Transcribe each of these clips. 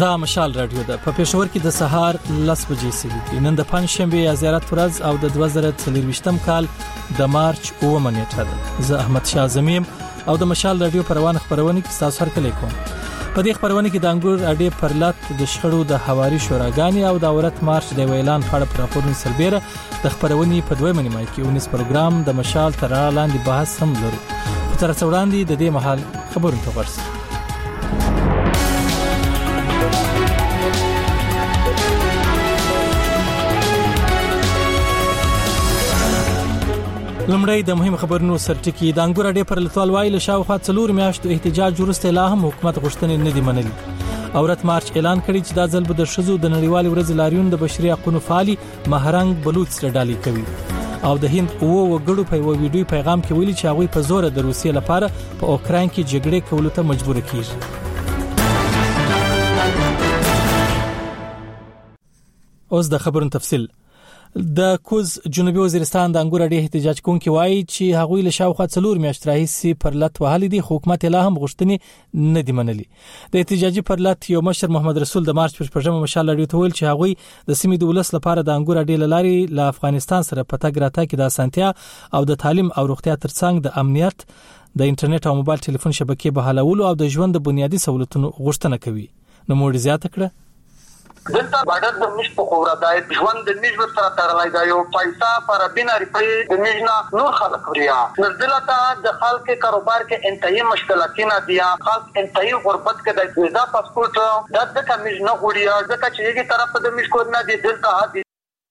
دا مشال رادیو ده په پېښور کې د سهار 10 بجې سوي نن د پنځشنبه زیارت ورځ او د 2023م کال د مارچ 9 نیټه ده. زه احمد شاه زمیم او د مشال رادیو پروان خبرونه کې تاسو سره کوم. په دې خبرونه کې د انګور اډې پرلط د شخړو د حواري شوراګانی او د اورت مارچ د ویلان په اړه راپورونه سربېره د خبرونه په دوه منیمای کې 19 پروګرام د مشال تر لاندې بحث هم لرو. تر څو وړاندې د دې محل خبرونه ته ورسېږو. لمړی د مهم خبرونو سرټکی د انګور اډې پر لټوال وایي له شاوخوا 4 میاشتو احتجاج وروسته لا هم حکومت غوښتنې نه دي منلي. اورت مارچ اعلان کړی چې دا ځل به د شذو د نړیوال ورځ لاریون د بشري حقوقو فعالي مهرنګ بلوچ سره ډالۍ کوي او د هند او وګړو په یو ویډیو پیغام کې ویلي چې هغه په زور د روسیې لپاره په اوکراین کې جګړه کولو ته مجبور کیږي. اوس د خبرونو تفصیل. د کوز جنوبي وزیرستان د انګور اډې احتجاج کوونکي وایي چې هغوی له شاوخوا 4 میاشتې راهیسې پر لټ وهلي دي خو حکومت لا هم غوښتنې نه دي منلي. د احتجاجي پر لټ یو مشر محمد رسول د مارچ پر پرځم مشال اډې ته ویل چې هغوی د سیمې د ولس لپاره د انګور اډې لاري له افغانستان سره په تګ راتګ کې د اسانتیا او د تعلیم او روغتیا ترڅنګ د امنیت د انټرنیټ او موبایل ټلیفون شبکې بحالولو او د ژوند د بنیادی سہولتونو غوښتنه کوي. نو موږ زیاته کړه دلته باډر د مش په خورا د ژوند د مش سره تړلای دا یو پیسې پر بنا ریپي د مجنا نور خلک وریا نزدلته د خلک کاروبار کې انتهایی مشکلاتونه دي. خلک انتهایی غربت کې د ویزا پاسپورت د کمیج نه غوړیا ځکه چې یوه طرف د مش کو نه دي دلته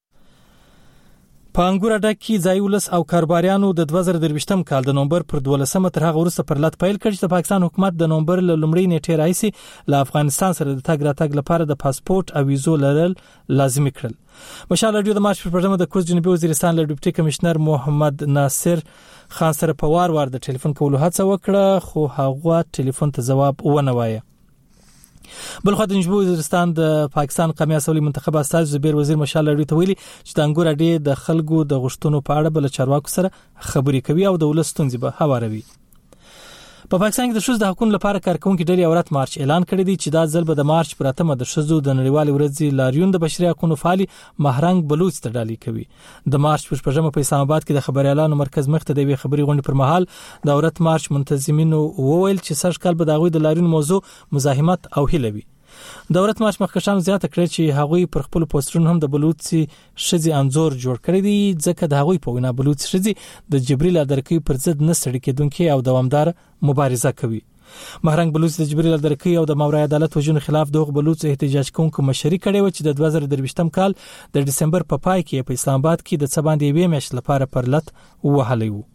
په انګور اډه کې ځای ولس او کاروباریانو د 2023م کال د نومبر پر 12مه تر هغه وروسته پر لټ پیل کړ چې د پاکستان حکومت د نومبر له لومړۍ نیټې راځي له افغانستان سره د تګ راتګ لپاره د پاسپورت او ویزو لرل لازمي کړل. مشال رادیو د مارچ پر پرځم د کوز جنوبي وزیرستان له ډیپټي کمشنر محمد ناصر خان سره په وار د ټلیفون کولو هڅه وکړه خو هغه ټلیفون ته جواب ونه وایي. بلخو د جنوبي وزیرستان د پاکستان قومي اسمبلی منتخب استاد زبیر وزیر مشال لري ته ویلي چې د انګور اډې د خلکو د غشتونو په اړه بل چارواکو سره خبرې کوي او د ولس ستونزې به هواروي. په پاکستان کې د شذو د حقوقو لپاره کارکونکو ډلې اورت مارچ اعلان کړی دی چې دا ځل به د مارچ پر 8مه د شذو د نړیوال ورځ لاریون د بشري حقوقو فعالي مهرنګ بلوچ ته ډالۍ کوي. د مارچ پر 15مه په اسلام آباد کې د خبريالانو مرکز مخ ته د خبري غونډې پر مهال د اورت مارچ منتظمینو وویل چې سږ کال به د غوي د لاریون موضوع مزاحمت او هیلوي. د اورت مارچ مخکښانو زیاته کړې چې هغوی پر خپل پوسټرونو هم د بلوچي شذي انزور جوړ کړی دی ځکه د هغوی په وینا بلوچي شذي د جبريل ادرکې پر ضد نه سړی کېدونکې او دوامدار مبارزه کوي. مهرنګ بلوچ د جبريل ادرکې او د ماورای عدالت وجونو خلاف دغه بلوچ احتجاج کوونکو مشري کړي و چې د 2023م کال د دسمبر په پای کې په اسلام آباد کې د څباندې وې میاشت لپاره پر لټ وهلی وو.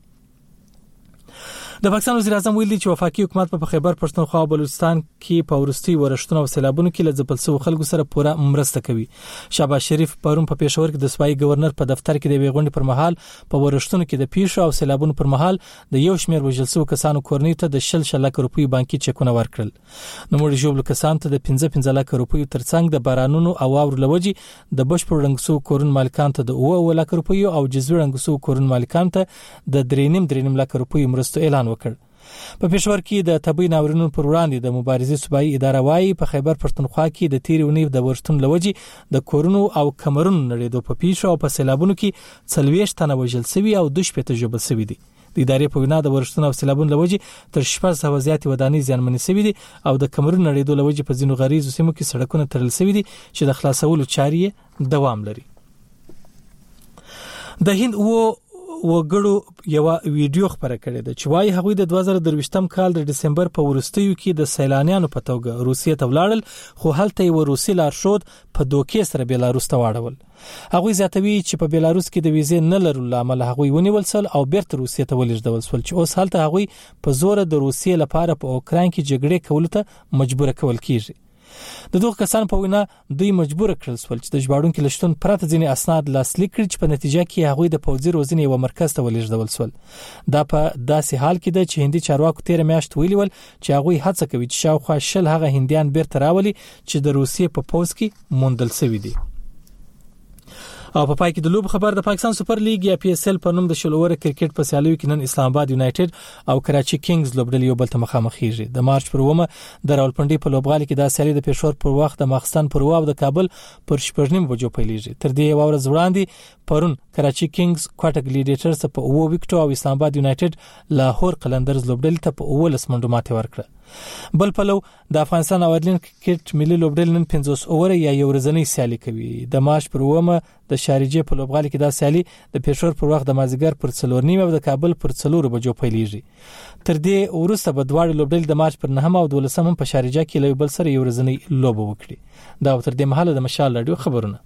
د پاکستان وزیر اعظم ویلي چې وفاقي حکومت په خیبر پښتونخوا او بلوچستان کې په ورستي ورښتونو او سیلابونو کې له ځپل خلکو سره پوره مرسته کوي. شهباز شریف پرون په پېښور کې د صوبایي گورنر په دفتر کې د غونډې پر مهال په ورښتونو کې د پیښو او سیلابونو پر مهال د یو شمېر وژل شوو کسانو کورنۍ ته د 10 لک روپیو بانکي چکونه ورکړل. نو موږ جوړ کسان ته د 15 لک روپیو ترڅنګ د بارانونو او واورو لوجي د بشپړ رنګسو کورن مالکان ته د 9 لک روپیو او جزوي رنګسو کورن مالکان ته د 3.5 لک روپیو مرستو اعلان وکړ. په پېښور کې د طبي ناورینونو پر وړاندې د مبارزې صوبایي اداره وايي په خیبر پښتونخوا کې د تیرې ونې د ورښتون لوجي د کورونو او کمرونو نړیدو په پیښو او په سیلابونو کې 40 تنه وژل شوي او 2 ژوبل شوي دي. د ادارې په وینا د ورښتون او سیلابونو لوجي تر 600 زیاتې ودانۍ زیانمنې شوي دي او د کمرونو نړیدو لوجي په ځینو غریزو سیمو کې سړکونه تړل شوي دي چې د خلاصولو چارې دوام لري. د هند وګړو یو ویډیو خبره کړې ده چې وايي هغوی د 2023م کال د دسمبر په ورستیو کې د سیلانیانو په توګه روسیې ته ولاړل خو هلته یو روسي لارښود په دوکې سره بیلاروس ته واړول. هغوی زیاتوي چې په بیلاروس کې د ویزې نه لرلو لامل هغوی ونیول شول او بیرته روسیې ته ولېږدول شول چې اوس هلته هغوی په زور د روسیې لپاره په اوکراین کې جګړې کولو ته مجبور کول کیږي. د دوه کسان په وینا دوی مجبور کړل شول چې د ژباړونکو لشتون پراته ځینې اسناد لاسلیک کړي چې په نتیجه کې هغوی د پوځي روزنې یو مرکز ته ولېږدول شول. دا په داسې حال کې ده چې هندي چارواکو 13 میاشت ویلي ول چې هغوی هڅه کوي چې شاوخوا 10 هغه هندیان بیرته راولي چې د روسیې په پوځ کې موندل شوي دي. او په پای کې د لوب خبر د پاکستان سوپر لیګ یا پی اس ال په نوم د شلوره کرکټ په سیالیو کې نن اسلام آباد یونایټډ او کراچي کینګز لوبډلې یو بل ته مخامخ کیږي. د مارچ پر 1 د راولپنډي په لوبغالي کې د سیالي د پېښور پر وخت د ماخستان پر واو د کابل پر 8:30 بجو پیلېږي. تر دې ورځ وړاندې پرون کراچي کینګز کوټک ګلیډیټرز په 9 وکټو او اسلام آباد یونایټډ لاهور قلندرز لوبډلې ته په 19 منډو ماتې ورکړه. بل پلو د افغانستان او ایرلند کرکټ ملي لوبډلې نن 50 اوره یا یو ورځنی سیالي کوي. د مارچ پر 1 د شارجه په لوبغالي کې دا سیالي د پېښور پر وخت د مازیګر پر 4:30 او د کابل پر 4 بجو پیلېږي. تر دې وروسته به دواړه لوبډلې د مارچ پر 9 او 12 په شارجه کې له بل سره یو ورځنی لوب وکړي. دا تر دې مهاله د مشال رادیو خبرونه.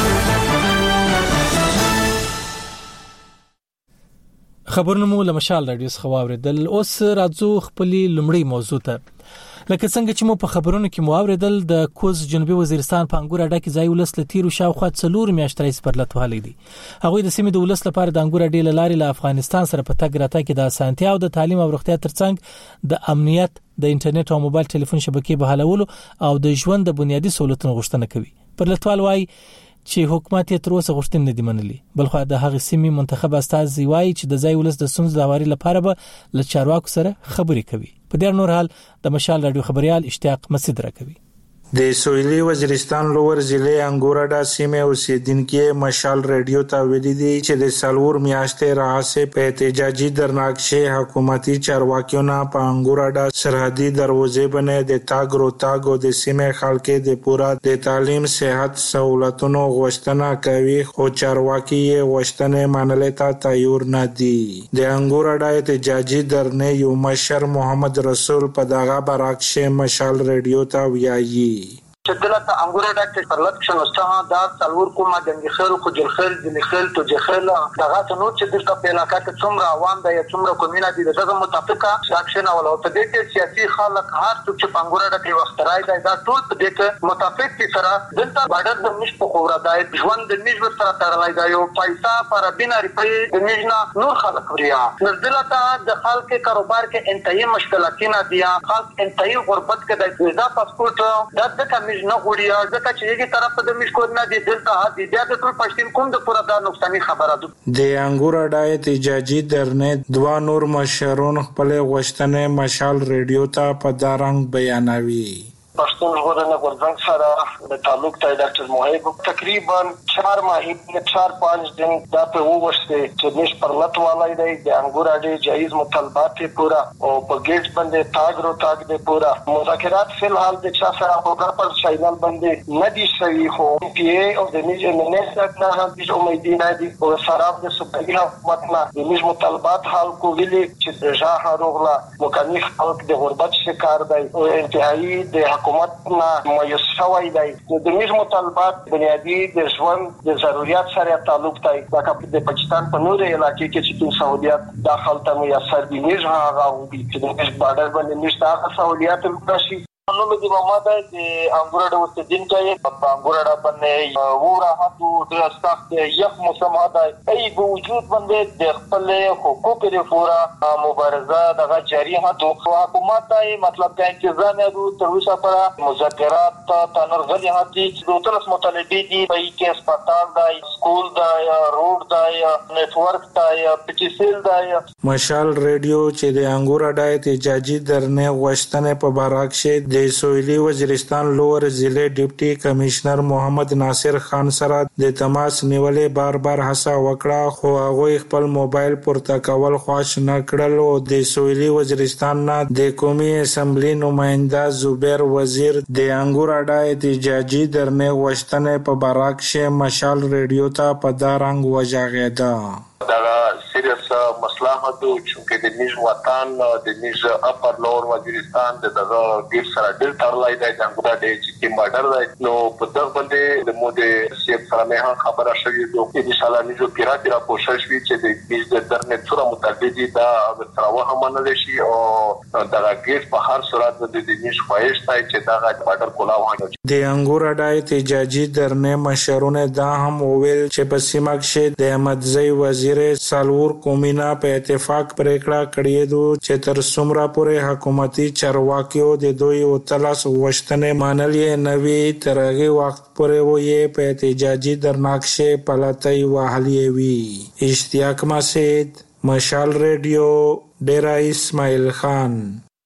خبرونه مو له مشال رادیو څخه واوریدل. اوس راځو خپلې لومړی موضوع ته. لکه څنګه چې مو په خبرونو کې مو اوریدل د کوز جنوبي وزیرستان په انګور اډه کې ځای ولس لتیرو شاوخوا 4 میاشتې رئیس پرلط وهلي دي. هغه د سیمې د ولس لپاره د انګور اډې لارې له افغانستان سره په تګ راتګ کې د اسانتیا او د تعلیم او روغتیا ترڅنګ د امنیت د انټرنیټ او موبایل ټلیفون شبکې بحالولو او د ژوند د بنیادی سہولتونو غوښتنه کوي. پرلطوال وايي چې حکومت یې تر اوسه غوښتنې نه دي منلي. بلخو د هغې سیمې منتخب استازي وايي چې د ځای ولس د ستونزو د هواري لپاره به له چارواکو سره خبرې کوي. په دې نور حال د مشال رادیو خبريال اشتیاق مسعود راکوي. د سویلي وزیرستان لوور ضلع انګوراډا سیمه اوسیدونکو مشال رادیو ته ویلي دي چې د سالور میاشتې راځي په احتجاجي درناکشه حکومتي چارواکیو نه په انګوراډا سرحدي دروازې باندې د تاګ روتاګ او د سیمه خلک د پورا د تعلیم صحت سہولتونو غوښتنه کوي خو چارواکي یې غوښتنه منلې ته تیار نه دي. د انګوراډا احتجاجي درنه یو مشر محمد رسول په دغه برعکس مشال رادیو ته ویایي چې دلته انګور ډاکټر پرلط شنوسته دا څلور کومه د خیر خو جل خیر د خیر تو جخل دغه نو چې دلته په علاقه کې څومره عوام د څومره کومینه دي دغه متفقه اکشن او په دې کې سیاسي خلک هر څوک چې انګور ډاکټر وخت راځي دا ټول په دې کې متفق دي سره دلته بارډر د مش په خورا دای ژوند د مش سره تړلای دا یو پیسې پر بنا ریپي د مجنا نور خلک وریا نزدلته د خلک کاروبار کې انتهایی مشکلاتونه دي خلک انتهایی غربت کې د ویزا پاسپورت د نه غوړي ځکه چې یوه طرف ته د مشکور نه دي دلته د بیا د ټول پښتون کوم د پوره د نقصاني خبره ده. د انګور اډای احتجاجي درنه دوا نور مشرون خپل غوښتنه مشال رادیو ته په دارنګ بیانوي. پښتون ژغورنې غورځنګ سره د تعلق ته ډاکټر محب تقریبا 4 ماهی 4-5 دن دا په وښته چې نش پرلط والای دی د انګور اډې جایز مطالبات پورا او په گیټ باندې تاګ رو تاګ دی پورا مذاکرات فلحال د چا سره په پر چینل باندې ندي شوی خو پی ای او د نج منسټ نه هم د امیدونه دي او سره د سپېږی حکومت نه د نش مطالبات حل کولی چې د ژغه روغلا مکانیک خلک د غربت شکار دی او انتهایی د حکومت نه مایوس شوی دی د میز مطالبات بنیادی د ژوند د ضرورت سره تعلق دی لکه د پاکستان په نور علاقې کې چې سہولیات داخل ته میسر دي میز هغه او چې د میز بارډر باندې نشته سہولیات راشي. نو مې د ماده د انګورډا وستدین کې په انګورډا باندې وره هاتو د استاف یخ موسم ده ای په وجود باندې د خپل حقوق لپاره مبارزه دغه جاری هاتو حکومت ته مطلب د انتظام یادو تر اوسه پر مذاکرات تنرغلي هاتي د ترس مطالبه دي په کې هسپتال دی سکول دی روډ دی نتورک دی پچیسل دی. مشال رادیو چې د انګورډا احتجاجي درنه غوښتنه په برعکس د سویلي وزیرستان لوور ضلع ډیپټي کمشنر محمد ناصر خان سره د تماس نیولې بار هڅه وکړه خو هغه خپل موبایل پورته کول خوښ نه کړل او د سویلي وزیرستان نه د قومي اسمبلی نماینده زبیر وزیر د انګور اډا احتجاجي درنه غوښتنه په برعکس مشال رادیو ته په دارنګ وجاغېده. دا سیریس مسله ده چې د نیز وطن د نیز اپر لور وزیرستان دغه ډیر سره ډیر ترلای دی د انګور اډې چې بارډر دی نو په دغه باندې د مو د سیب سره مه خبره شوې ده چې سالا نیزو پیراټی را کوشش وی چې د نیز د درنه څوره متعددي دا تراوه هم نه شي او دغه ګیټ په هر صورت د نیز خوښ تای چې دغه بارډر کولا وانه. د انګور اډای احتجاجي درنې مشرونه دا هم وویل چې په سیمه کې د احمدزی وزیر سالور کومینا په اتفاق پریکړه کړې ده چې تر څومره پورې حکومتي چارواکیو د دوی او تلاش وشتنې مانلې نوي ترغه وخت پورې وې په احتجاجي درناکشه پلاتای وحلی وی. اشتیاق مسعود، مشال ریډیو، ډیرا اسماعیل خان.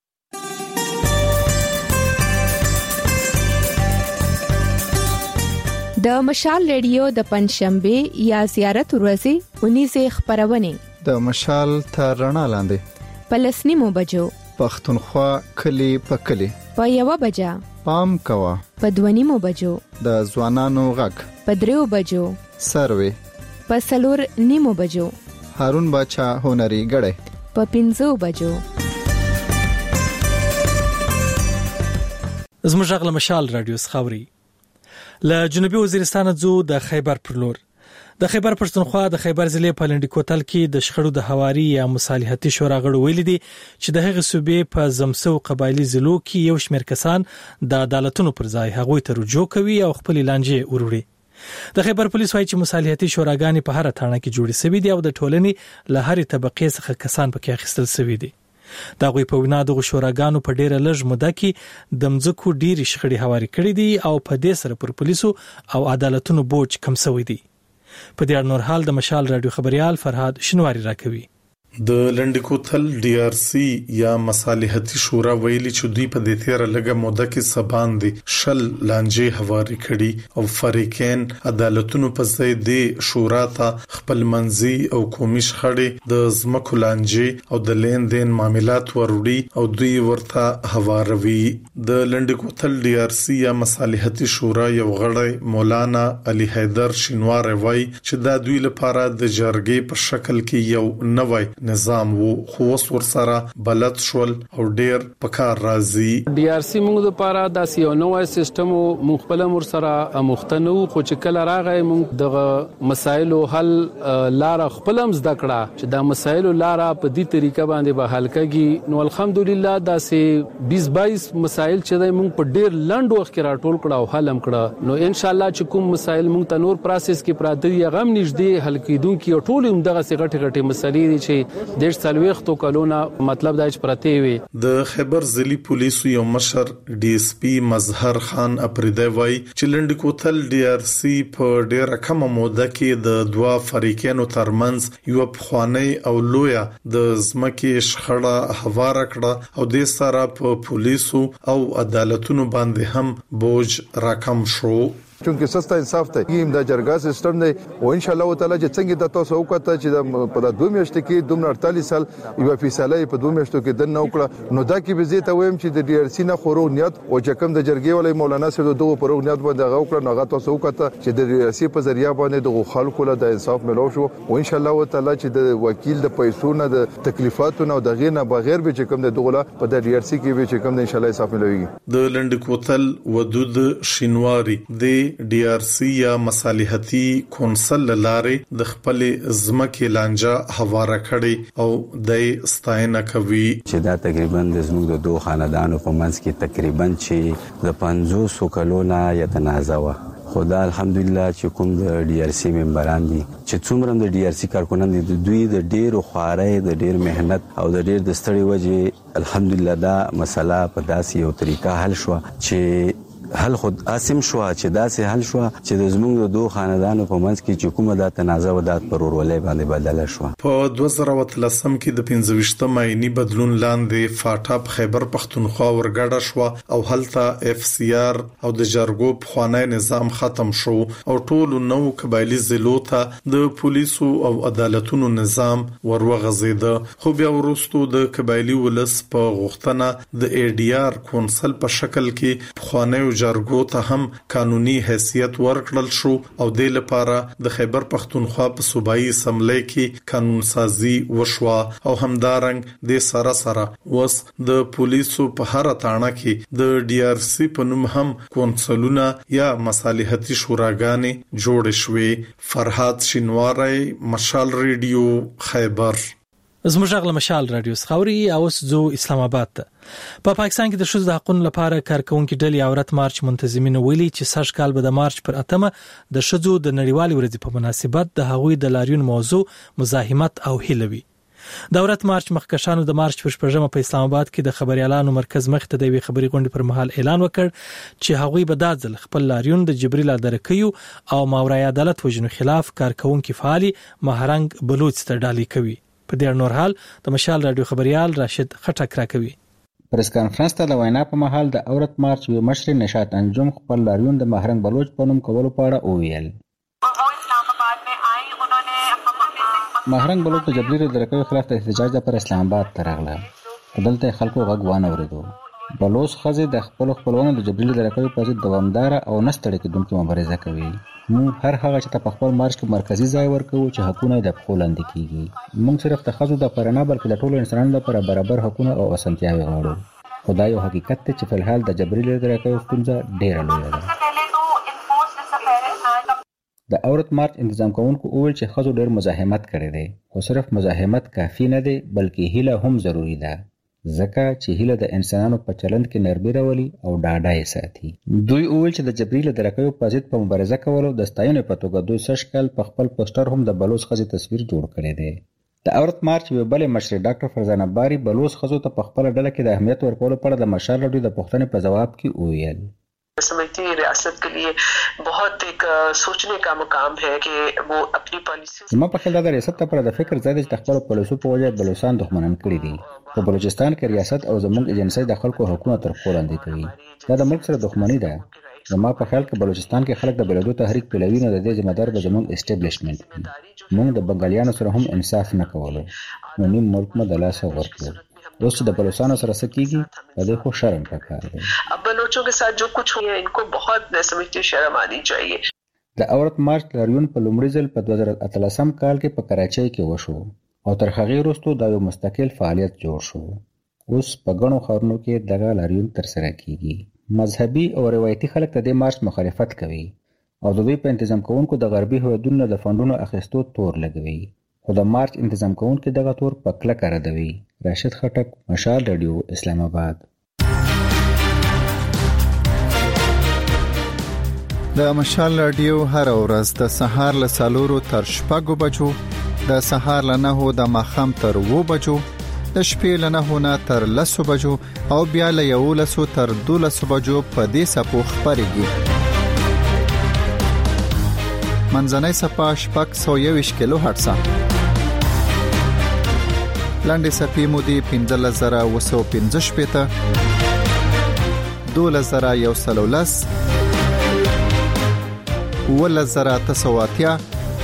د مشال ریډیو د پنځشنبه یا زیارت ورځې 19 خبرونه د مشال تر رڼا لاندې پلسنیمو بجو پښتونخوا کلی په کلی په یو بجا پام کوا په 2 بجو د ځوانانو غږ په 3 بجو سروي په 4 بجو هارون باچا هنري غړې په 5 بجو. زموږ غل مشال رادیو خاوري له جنوبي وزیرستان ځو د خیبر پر لور. د خیبر پښتونخوا د خیبر ضلع په لنډی کوتل کې د شخړو د حواري یا مصالحتي شورا غړو ویل دي چې د هغه صوبې په زمسو قبایلی ضلعو کې یو شمېر کسان د عدالتونو پر ځای هغوی ته رجوع کوي او خپل لانجې وروړي. د خیبر پولیس وايي چې مصالحتي شوراګانې په هر تاڼه کې جوړې شوې دي او د ټولنې له هرې طبقې څخه کسان پکې اخیستل شوي دي. دا غوي په وینا د شوراګانو په ډیره لږ موده کې د مځکو ډیری شخړې هواري کړې دي او په دې سره پر پولیسو او عدالتونو بوج کم شوی دی. په دې اړه نور حال د مشال رادیو خبريال فرهاد شنواری راکوي. د لنډکوتل ډي آر سی یا مصالحتي شورا ویلي چې دوی په دې تیر لګه موده کې سبان دي شل لانجې هواري کړي او فریقین عدالتونو په ځای د شورا ته خپل منځي او قومي شخړې د زمکو لانجې او د لین دین معاملات وروړي او دوی ورته هواروي. د لنډکوتل ډي آر سی یا مصالحتي شورا یو غړی مولانا علي حیدر شنوار وایي چې دا دوی لپاره د جرګې په شکل کې یو نوی نظام وو خو ور سره بلد شول او ډیر پکار راځي. ډي آر سی موږ لپاره د یو نوې سیستم موږ خپل مر سره مختنو خو چې کله راغی موږ د مسایلو حل لار خپل هم زده کړه چې دا مسایلو لار په دې طریقه باندې به حل کړي. نو الحمدلله دا سه 20-22 مسایل چې موږ په ډیر لنډ وخت کې راټول کړه او حل هم کړه. نو ان شاء الله چې کوم مسایل موږ ته نور پروسس کې پراته دي غم نږدې حل کیدونکو ټول هم دغه غټ غټ مسلې دي چې دیش سالويختو کلونه مطلب دا چې پرته وي. د خیبر ضلعي پولیسو یو مشر ډي اس پی مظهر خان اپریدی وای چې لنډکوتل ډي آر سی په ډیره کم موده کې د دوا فریقینو ترمنځ یو پخوانی او لویا د زمکه شخړه هواره کړه او د سره په پولیسو او عدالتونو باندې هم بوج راکم شو. چونکه سستا انصاف ته یم د جرګه سیستم دی او ان شاء الله تعالی چې څنګه د تاسو وکړه چې په 2 میاشتې کې 248 سال یو فیصله په 2 میاشتو کې د نو کړه. نو دا کې به زه ته وایم چې د ډي آر سی نه خورو نیت او چې کوم د جرګې ولې مولانا سره دغه پرو نیت باندې غوکړه نو هغه تاسو وکړه چې د ډي آر سی په ذریعہ باندې د خلکو له د انصاف ملو شو او ان شاء الله تعالی چې د وکیل د پیسو نه د تکلیفاتو نه او د غیر نه بغیر به چې کوم د دغه په د ډي آر سی کې به چې کوم ان شاء الله انصاف ملوي. د لنډکوتل ودود شینواری د ډي آر سی یا مصالحتي کونسل لارې د خپل زمکه لانجه هواره کړي او د ستاینه کوي چې دا تقریبا د زموږ د دوه خاندانو په منځ کې تقریبا چې د 500 کلونه یتنازعه خدا الحمدلله چې کوم د ډي آر سی ممبران دي چې څومره د ډي آر سی کارکونان دي دوی د ډیرو خوارۍ د ډیر مهنت او د ډیر د ستړي وجه الحمدلله دا مسله په داسې یو طریقه حل شو چې حل خود اسیم شو چې داسې حل شو چې د زموږ د دوه خاندانو په منځ کې چې کومه د تنازع ودات پرورولې باندې بدل شو. په 2013 کې د 25 ماینی بدلون لاندې فاټا خیبر پښتونخوا ورګډه شو او هلته اف سی آر او د جرګو خوانی نظام ختم شو او ټول نو قبایلی ضلعو ته د پولیسو او عدالتونو نظام وروغزیده. خو بیا ورستو د قبایلی ولس په غوښتنه د ای ډی آر کونسل په شکل کې خوانی جرګو ته هم قانوني حیثیت ورکړل شو او د لپاره د خیبر پښتونخوا په صوبایي اسمبلی کې قانون سازي وشوه او همدارنګ د سره وس د پولیسو په هر تاڼه کې د ډي آر سی په نوم هم کونسلونه یا مصالحتي شوراګانې جوړ شوې. فرهاد شینواری، مشال ریډیو، خیبر. زموږ غل مشال رادیو خوري او زو اسلام آباد ته په پاکستان کې د ښځو د حقوقو لپاره کارکونکو ډلې عورت مارچ منتظمین ویلي چې سږ کال به د مارچ پر 8مه د ښځو د نړیوالې ورځې په مناسبت د هغوی د لاریون موضوع مزاحمت او هیلوي. د عورت مارچ مخکښانو د مارچ په 14مه په اسلام آباد کې د خبريالانو مرکز مخ ته د وی خبري غونډې پر مهال اعلان وکړ چې هغوی به د ځل خپل لاریون د جبريل درکیو او ماورای عدالت وجنو خلاف کارکونکو فعالي مهرنګ بلوچ ته ډالۍ کوي. په دې نور حال د مشال رادیو خبريال راشد خټک راکوي. پریس کانفرنس ته د وینا په محل د عورت مارچ یو مشر نشاط انجم خپل لاریون د مهرنګ بلوچ په نوم کولو په اړه وویل. مهرنګ بلوچ د جبريل درکیو خلاف د احتجاج لپاره اسلام آباد ته راغله. دلته خلکو غږ وانه اوریدو. بلوچ خزه د خپل خپلوانو د جبريل درکیو په ضد دوامدار او نستړی کېدونکې مبارزه کوي. موږ هر هغه چې په خپل مارچ کې مرکزی ځای ورکوو چې حقونه د خپلوند کیږي. موږ صرف د خزو د پرنا بلکې د ټولو انسانانو لپاره برابر حقونه او اسانتیاوې غواړو. خدای یو حقیقت ته چې په الحال د جبريل درکیو ستونزه ډېره لویه ده. د عورت مارچ تنظیم کوونکو وویل چې خزو ډېر مزاحمت کړی دی، خو صرف مزاحمت کافی نه دی بلکې هیله هم ضروری ده، ځکه چې هیله د انسانانو په چلند کې نرمي راولي او ډاډه یې ساتي. دوی وویل چې د جبريل درکیو په ضد په مبارزه کولو د ستاینې په توګه دوی سږ کال په خپل پوسټر هم د بلوچ خزې تصویر جوړ کړی دی. د عورت مارچ یو بل مشر ډاکټر فرزانه باری بلوچ خزو ته په خپل ډله کې د اهمیت ورکولو په اړه د مشال رادیو د پوښتنې په جواب کې وویل. समझती है रियासत के लिए बहुत एक सोचने का मकाम है कि वो अपनी पॉलिसी ما په خیال د ریاست لپاره د فکر ځای د خپل پالیسو په وجه بلوچستان دښمنان کړی دي. په بلوچستان کې ریاست او زموږ ایجنسی د خلکو حقوقو تر پښو لاندې کوي. دا د ملک سره دښمنی ده. زما په خیال کې بلوچستان کې خلک د بلدو تحریک پیلوي نه د دې ذمہ دار به زموږ اسټابلیشمنت وي. موږ د بنگالیانو سره هم انصاف نه کولو. نو نیم ملک مو د لاسه ورکړو. اوس د بلوچستان سره سکیږي په دې خو شرم پکار دی. اب بلوچوں کے ساتھ جو کچھ ہوئی ہے ان کو بہت میں سمجھتی شرم آنی چاہیے. د عورت مارچ لاریون په لومړي ځل په 2018 کال کې په کراچۍ کې وشو او تر هغې وروسته دا یو مستقل فعالیت جوړ شو. اوس په ګڼو ښارونو کې دغه لاریون ترسره کیږي. مذهبي او روایتي خلک د دې مارچ مخالفت کوي او د دوی په تنظیم کوونکو د غربي هیوادونو د فندونو اخیستو تور لګوي. خو د مارچ تنظیم کوونکو دغه تور په کلکه ردوي. راشد خټک، مشال رادیو، اسلام آباد. د مشال رادیو هر ورځ د سهار له 4 تر 6 بجو، د سهار له 9 د ماښام تر 2 بجو، د شپې له 9 نه تر 10 بجو او بیا له 11 تر 12 بجو په دې سپو خبريږي. منځنۍ صفه 621 کیلو هرتز. لاندې صفې مودې 15115 شپېته، 12113، 11980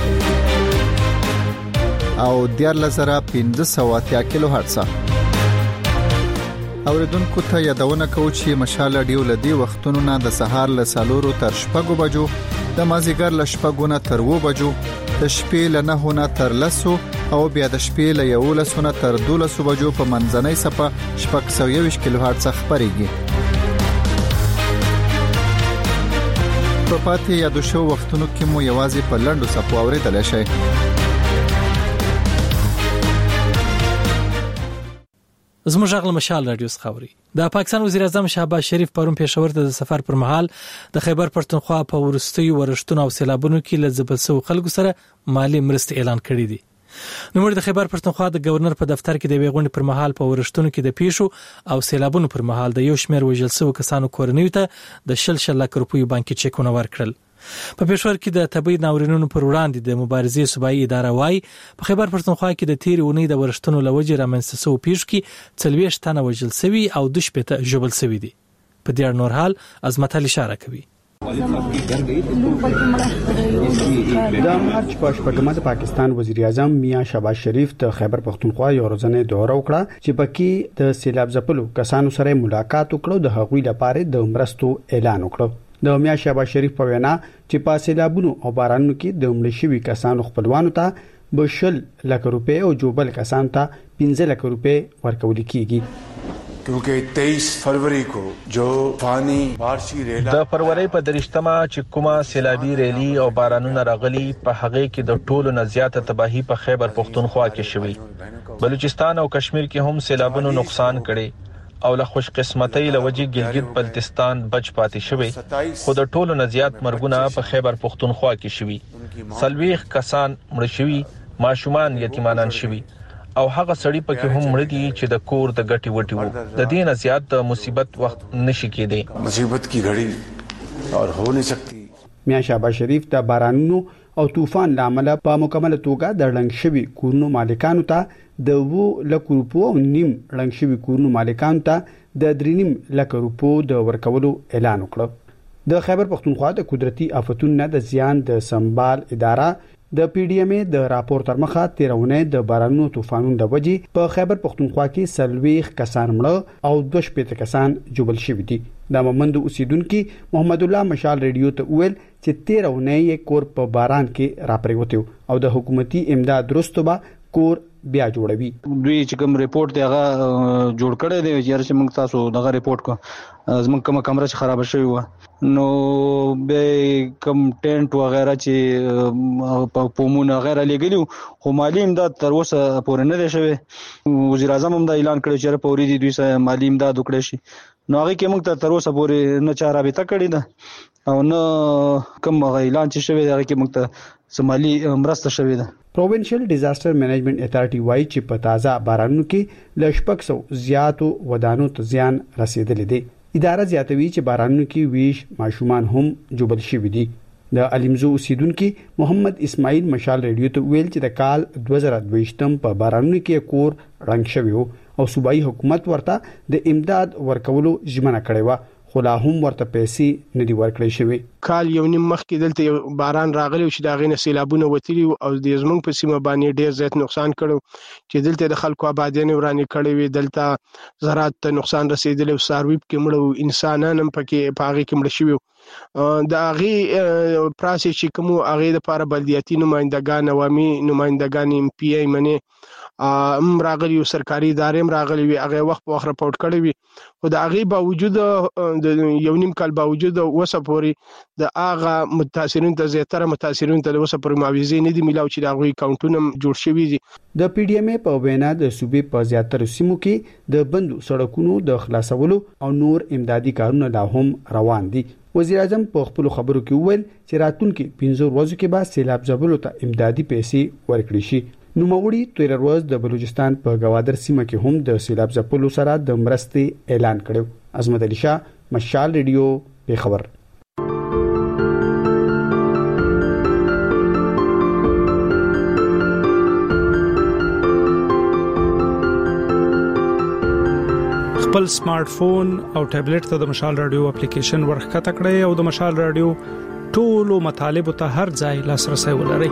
او 14580 کیلو هرتز. اوریدونکو ته یادونه کوم چې مشال رادیو لدی وختونو نه د سهار له 4 تر 6 بجو، د مازیګر له 6 نه تر 2 بجو، د شپې له 9 نه تر 10 او بیا د شپې له 11 نه تر 12 بجو په منځنۍ صفه 621 کیلو هرتز خبريږي. په پاتې یادو شو وختونو کې مو یوازې په لنډو صفو اوریدل شي. زموږ غل مشال رادیو خوري. د پاکستان وزیر اعظم شهباز شریف پرون پېښور ته د سفر پر مهال د خیبر پښتونخوا په ورستیو ورښتونو او سیلابونو کې له ځبلسو خلکو سره مالی مرستې اعلان کړې دي. نو د خیبر پښتونخوا د گورنر په دفتر کې د ویغونډې پر مهال په ورښتونو کې د پیښو او سیلابونو پر مهال د یو شمېر وژل کسانو کورنیو ته د 1.6 لک روپیو بانکي چیکونه ورکړل. په پېښور کې د طبي ناورینونو پر وړاندې د مبارزې صوبایي اداره وايي په خیبر پښتونخوا کې د تیرې اونۍ د ورښتونو لوجې رامنځته شوو پیښو کې 40 تنه وژل شوي او 2 ژوبل شوي دي. په دې نور حال عظمت علي اشاره کوي. د مارچ په شپږمه د پاکستان وزیر اعظم میاں شهباز شریف د خیبر پښتونخوا یو ورځنی دوره وکړه چې پکې د سیلاب ځپلو کسانو سره ملاقات وکړو. د هغوی لپاره د مرستو اعلان وکړو. د میاں شهباز شریف په وینا چې په سیلابونو او بارانونو کې د مړ شوي کسانو خپلوانو ته 2 لک روپے او جوبل کسانو ته 15 لک روپے ورکول کیږي. क्योंकि 23 फरवरी को जो فانی بارشي ریلا د فروری په درشتمه چې کومه سیلابي ریلی او بارانونه راغلي په هغه کې د ټولو نه زیاته تباہي په خیبر پختونخوا کې شوې. بلوچستان او کشمیر کې هم سیلابونو نقصان کړي او له خوش قسمتۍ لوجې ګلګت بلتستان بچ پاتې شوې، خو د ټولو نه زیات مرګونه په خیبر پختونخوا کې شوې. 40 کسان مړ شوي، ماشومان یتیمانان شوي او هغه سړی پکې هم مړ دي چې د کور د ګټي وټي وو. د دې نه زیات مصیبت وخت نشي کېدی. مصیبت کی گھڑی اور ہو نہیں سکتی. میاں شهباز شریف د بارانونو او طوفان لامل په مکمل توګه د رنګ شوی کورونو مالکانو ته د 2 لک روپو او نیم رنګ شوی کورونو مالکانو ته د 3 لک روپو د ورکولو اعلان وکړ. د خیبر پختونخوا د قدرتي آفتونو د زیان د سنبال اداره د پی ډی ایم ای د راپور تر مخه 13 د بارانونو طوفانونو د وجې په خیبر پختونخوا کې 40 کسان مړه او 2 کسان جوړل شوي دي. د مومند اوسیدونکو محمد الله مشال ریډیو ته ویل چې 13 یې کور په باران کې راپریوتو او د حکومتي امداد درستوبه کور بیا جوړوي. دوی چې کوم ریپورت دی هغه جوړ کړی دی چې موږ تاسو دغه ریپورت کو زموږ کومه کمره چې خراب شوی و نو به کوم ټینټ وغیرہ چې پومونه غیره لګلیو خو مالی امداد تر اوسه پورې نه دی شوی. وزیر اعظم هم دا اعلان کړی چې په ورې دي دوی سره مالی امداد وکړي شي، نو هغه کې موږ تر اوسه پورې نه چا رابطه کړې ده او نه کوم اعلان چې شوی دی هغه کې موږ ته سمالي مرسته شوی ده. پروینشل ډیزاستر مینجمنت اتھارټي وایي چې په تازه بارانونو کې ل 600 زیاتو ودانو ته زیان رسیدلی دی. اداره زیاتوي چې بارانونو کې 20 ماشومان هم جوړل شوي دي. د الیمزو اوسیدونکو محمد اسماعیل مشال ریډیو ته ویل چې د کال 2022 په بارانونو کې کور رنګ شوی او صوبایي حکومت ورته د امداد ورکولو ژمنه کړې و، خو لا هم ورته پیسې نه دی ورکړې شوی. کال یو نیم مخکې دلته باران راغلی چې دا غینه سیلابونه وتلی او د زمونږ په سیمه باندې ډیر زیات نقصان کړو چې دلته د خلکو آبادیانه ورانه کړې وي، دلته زراعت ته نقصان رسیدلی او ساروی کې مړو انسانان هم پکې پاغي کې مړ شوی. دا غي پراسه چې کوم هغه د لپاره بلدیاتي نمائندگان عوامي نمائندگان ام پی ای منه راغلی او سرکاري ادارې هم راغلی وي، هغه وخت په وخت راپورټ کړی وي، خو د هغه باوجود د یو نیم کال باوجود وسه پوري د هغه متاثرین ته زیاتره متاثرین ته وسه پوري معاوضه نه دی ملاو چې د هغه اکاونټونه جوړ شوي دي. د پی ډی ایم ای په وینا د صوبې په زیاتره سیمو کې د بندو سړکونو د خلاصولو او نور امدادي کارونه لا هم روان دي. وزیر اعظم په خپل خبرو کې وویل چې راتلونکي 15 ورځې کې به سیلاب ځپلو ته امدادي پیسې ورکړي شي. نوموړي 13 ورځ د بلوچستان په گوادر سیمه کې هم د سیلاب ځپلو سره د مرستې اعلان کړو. عظمت علي شاه، مشال ریډیو، پیښور. خپل سمارټ فون او ټابلیټ ته د مشال رادیو اپلیکیشن ورخکته کړئ او د مشال رادیو ټولو مطالب ته هر ځای لاسرسي ولرئ.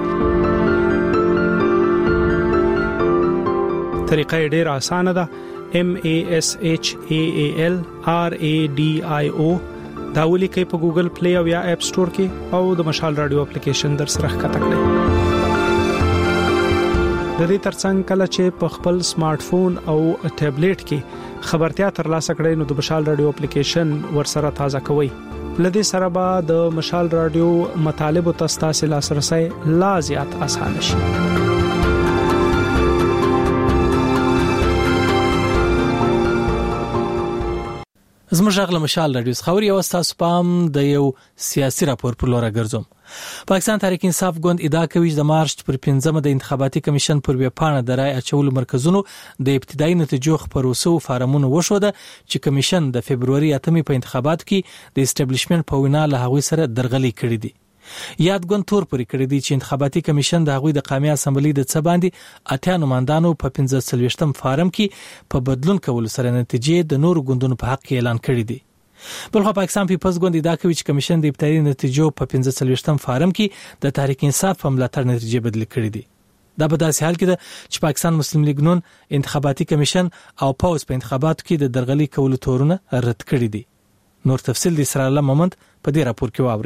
طریقه ډیره اسانه ده. MASHAAL RADIO دا ولیکئ په ګوګل پلی او یا اپ سٹور کې او د مشال رادیو اپلیکیشن در سره ښکته کړئ. د دې ترڅنګ کله چې په خپل سمارټ فون او ټابلیټ کې خبرتیا ترلاسه کړئ نو د مشال رادیو اپلیکیشن ورسره تازه کوئ. لدې سره به د مشال رادیو مطالب او تاسو لاسرسي لا زیات اسانه شي. زموږ غل مشال رادیو خبري او تاسو پام د یو سیاسي راپور پر لور ګرځوم. پاکستان تحریک انصاف ګوند ادعا کوي چې د مارچ پر 15مه د انتخاباتي کمیشن پر ویبپاڼه د رای اچولو مرکزونو د ابتدایي نتیجو خبروسو فارمونو وشوده چې کمیشن د فبرवरी 8 په انتخاباتو کې د اسټابلیشمنت په وینا له هغوی سره درغلي کړې دي. یاد ګوند تور پرې کړی دی چې انتخاباتي کمیشن د هغوی د قومي اسمبلی د څه باندې 80 نمائندانو په 15 فارم کې په بدلون کولو سره نتیجې د نورو ګوندونو په حق کې اعلان کړی دی. بلخو پاکستان پیپلز ګوند ادعا کوي چې کمیشن د ابتدایي نتیجو په 15 فارم کې د تحریک انصاف په ملاتړ نتیجې بدل کړې دي. دا په داسې حال کې ده چې پاکستان مسلم لیگ نون انتخاباتي کمیشن او پاوز په انتخاباتو کې د درغلي کولو تورونه رد کړی دي. نور تفصیل د اسرائیل مومند په دې راپور کې واوري.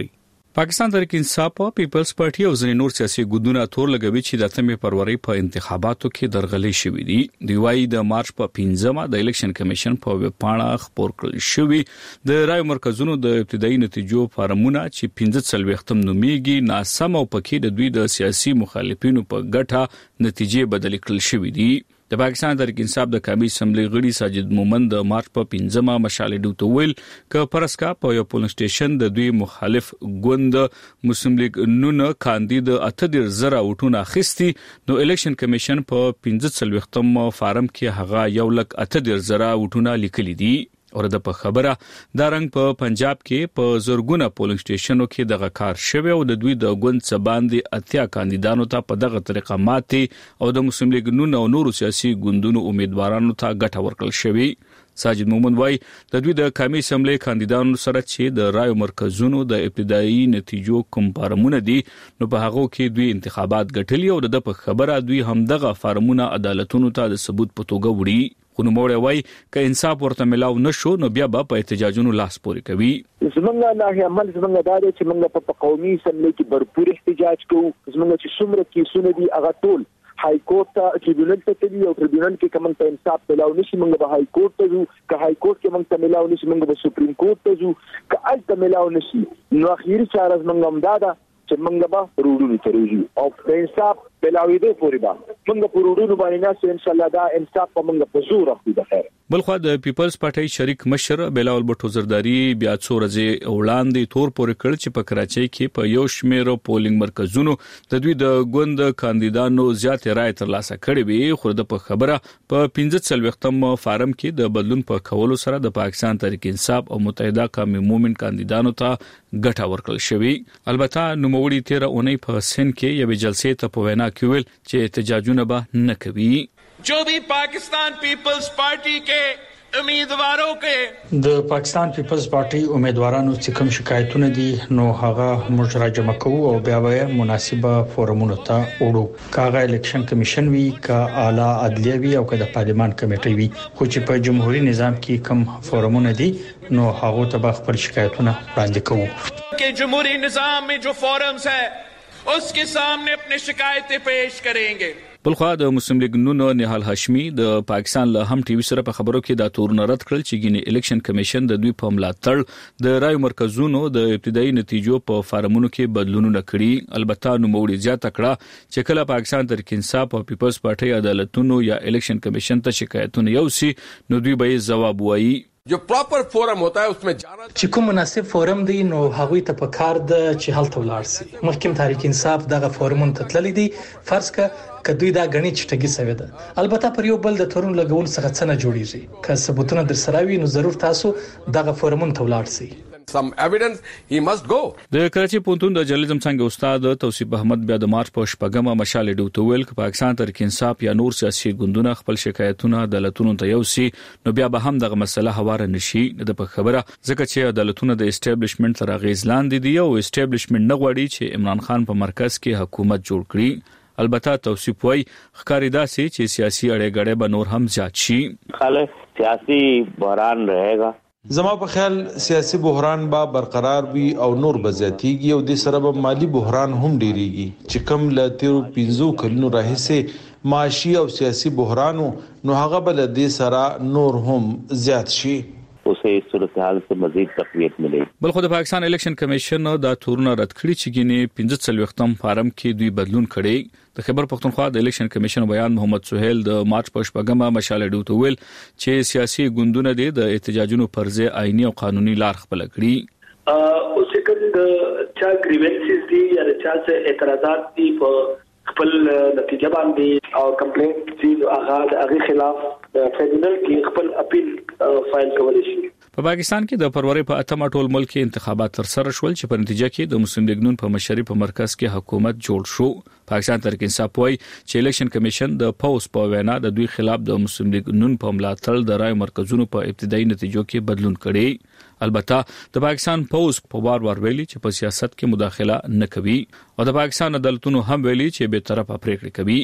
پاکستان تحریک انصاف او پیپلز پارټي او ځینې نور سیاسي ګوندونه تور لګوي چې د 8 فروری په انتخاباتو کې درغلي شوې دي. دی وايي د مارچ په 15مه د الیکشن کمیشن په ویب پاڼه خبر کړل شوی د رای مرکزونو د ابتدایي نتیجو فارمونه چې 15 ختم نوميږي ناسم او پکې د دوی د سیاسي مخالفینو په ګټه نتیجې بدل کړل شوې دي. د پاکستان تحریک انصاف د قومي اسمبلی غړي ساجد مومن د مارچ په 15مه مشالې ډوته ویل ک پرسکا په یو پولینګ سټیشن د دوی مخالف ګوند مسلم لیگ نون کاندید 80,000 وټونه اخیستي نو الیکشن کمیشن په 15ختم فارم کې هغه 1,80,000 وټونه لیکلي دي. اور د په خبره دا رنګ په پنجاب کې په زورګونه پولینګ سټیشنو کې دغه کار شوی او د دوی د ګوند سباندې اتیا کاندیدانو ته په دغه طریقه ماتي او د مسلم لیگ نون او نورو سیاسي ګوندونو امیدوارانو ته ګټه ورکړل شوی. ساجد مومن وای د دوی د قومي اسمبلی کاندیدانو سره چې د رایو مرکزونو د ابتدایي نتیجو کوم فارمونه دي نو په هغه کې دوی انتخابات ګټلي او د په خبره دوی هم دغه فارمونه عدالتونو ته د ثبوت په توګه وړي. خو نو موړی وای ک انصاف ورته ملاو نشو نو بیا به په احتجاجونو لاس پوري کوي. زمونږ نه عمل زمونږ دا چې موږ په قومي اسمبلی کې भरपूर احتجاج کوو. زمونږ چې څومره کیسونه دي هغه ټول های کورټ ته ټریبیونل ته تللی او ټریبیونل کې کوم ته انصاف ملاو نشي موږ به های کورټ ته ځو که های کورټ کې موږ ته ملاو نشي موږ به سپریم کورټ ته ځو که الته ملاو نشي نو اخیری چاره زمونږ هم دا چې موږ به روډونو ته راځو او انصاف بلاویدو پوری با موږ په روډونو باندې نه ان شاء الله دا انصاف په موږ په زور اخلي د خیر. بلخو د پیپلز پارټي شریک مشر بلاول بټو زرداری بیا څو ورځې وړاندې تور پورې کړ چې په کراچۍ کې په یو شمېر پولینګ مرکزونو د دوی د ګوند کاندیدانو زیات رائے ترلاسه کړې وي خو د په خبره په 15ختم فارم کې د بدلون په کولو سره د پاکستان تحریک انصاف او متحده قومي مومن کاندیدانو ته ګټه ورکړل شوی. البته نوموړي 13 اونۍ په سن کې یو جلسې ته په وینا کې ویل چې احتجاجونه به نه کوي. जो भी पाकिस्तान पीपल्स पार्टी के امیدوارو کې د پاکستان پیپلز پارټي امیدوارانو چې کوم شکایتونه دي نو هغه موږ راجمع کوو او بیا به مناسبه فورمونو ته وړو. کاغه الیکشن کمیشن وی کا اعلی عدلیه وی او کا د پارلیمان کمیټه وی خو چې په جمهوریت نظام کې کوم فورمونه دي نو هغه ته خپل شکایتونه وړاندې کوو. کہ جمهوری نظام میں جو فورمز ہے اس کے سامنے اپنے شکایتیں پیش کریں گے. بلخو د مسلم لیگ نون نهال هاشمی د پاکستان له هم ټي وي سره په خبرو کې دا تورن رد کړل چې ګینه الیکشن کمیشن د دوی په ملاتړ د رای مرکزونو د ابتدایي نتیجو په فارمونو کې بدلونونه کړي. البته نو موړي زیات کړه چې کله پاکستان تحریک انصاف او پیپلز پارټي عدالتونو یا الیکشن کمیشن ته شکایتونه یوسي نو دوی به جواب وایي. جو پراپر فورم ہوتا ہے اس میں جانا چې کوم مناسب فورم دی نو هغه ته په کار د چې هلته ولاړ سي. محکم تحریک انصاف دغه فورمون ته تللی دي فرض کدوې دا غنی چټګي سوي ده. البته پر یو بل د تورن لګول څخه څه نه جوړیږي که ثبوتونه در سره وي نو ضرور تاسو دغه فورمون ته ولاړ سي. some evidence he must go. د کراچي پونتون د جرنالیزم څنګه استاد توصیف احمد بیا د مارچ په شپږمه مشال ډوته ویل چې پاکستان تحریک انصاف یا نور سیاسي ګوندونه خپل شکایتونه عدالتونو ته یوسي نو بیا به هم دغه مسله هواره نشي. د په خبره ځکه چې عدالتونه د اسټابلیشمنت تر غیز لاندې دي او اسټابلیشمنت نه غواړي چې عمران خان په مرکز کې حکومت جوړ کړي. البته توصیف وای خاریدا سي چې سیاسي اړه به نور هم زیات شي. خالص سیاسي بحران रहेगा. زما په خیال سیاسي بحران با برقرار وي او نور به زیاتیږي او د سره به مالی بحران هم ډیریږي چې کم ل 15 کلونو راهیسه معاشي او سیاسي بحرانو نو هغه بل د سره نور هم زیات شي. اوسه صورتحال سے مزید تقویت ملے. بلخو د پاکستان الیکشن کمیشن دا تورونه رد کړی چې ګینه 15ختم فارم کې دوی بدلون کړي. د خبر پښتونخوا د الیکشن کمیشن بیان محمد سہیل د مارچ په شپږمه مشال ډوته ویل چې سیاسي ګوندونه د احتجاجونو پر ځای آئینی او قانوني لار خپل کړي. اوس کوم د چا گریونسز دي یا چا څه اعتراضات دي په خپل نتیجه باندې او کمپلینټ چې هغه خلاف فیډرل کې خپل اپیل فایل کولای شي. په پاکستان کې د فروری په 8 ټول ملک انتخابات تر سره شول چې په نتیجه کې د مسلم لیگ نون په مشرۍ په مرکز کې حکومت جوړ شو. پاکستان تحریک انصاف وايي چې الیکشن کمیشن د پوس په وینا د دوی خلاف د مسلم لیگ نون په ملاتړ د رای مرکزونو په ابتدایي نتیجو کې بدلون کړي. البته د پاکستان پوس په وار ویلي چې په سیاست کې مداخله نه کوي او د پاکستان عدالتونو هم ویلي چې به طرفه پریکړه کوي.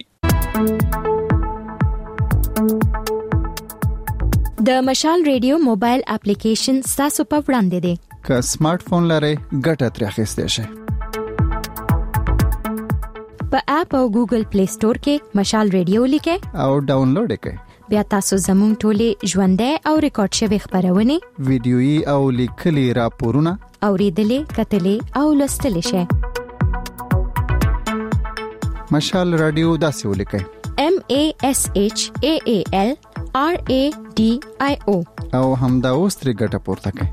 د مشال ریډیو موبایل اپلیکیشن تاسو په وړاندې دی. که سمارټ فون لرئ ګټه ترې اخیستی شئ. په اپ او ګوګل پلی سٹور کې مشال ریډیو لیکئ او ډاونلوډ کړئ. بیا تاسو زموږ ټولې ژوندۍ او ریکارډ شوی خبرونه ویډیويي او لیکلي راپورونه اوریدلې کتلې او لوستلې شئ. مشال رادیو داسې ولیکئ: MASHAALRADIO او همدا اوس ترې ګټه پورته کړئ.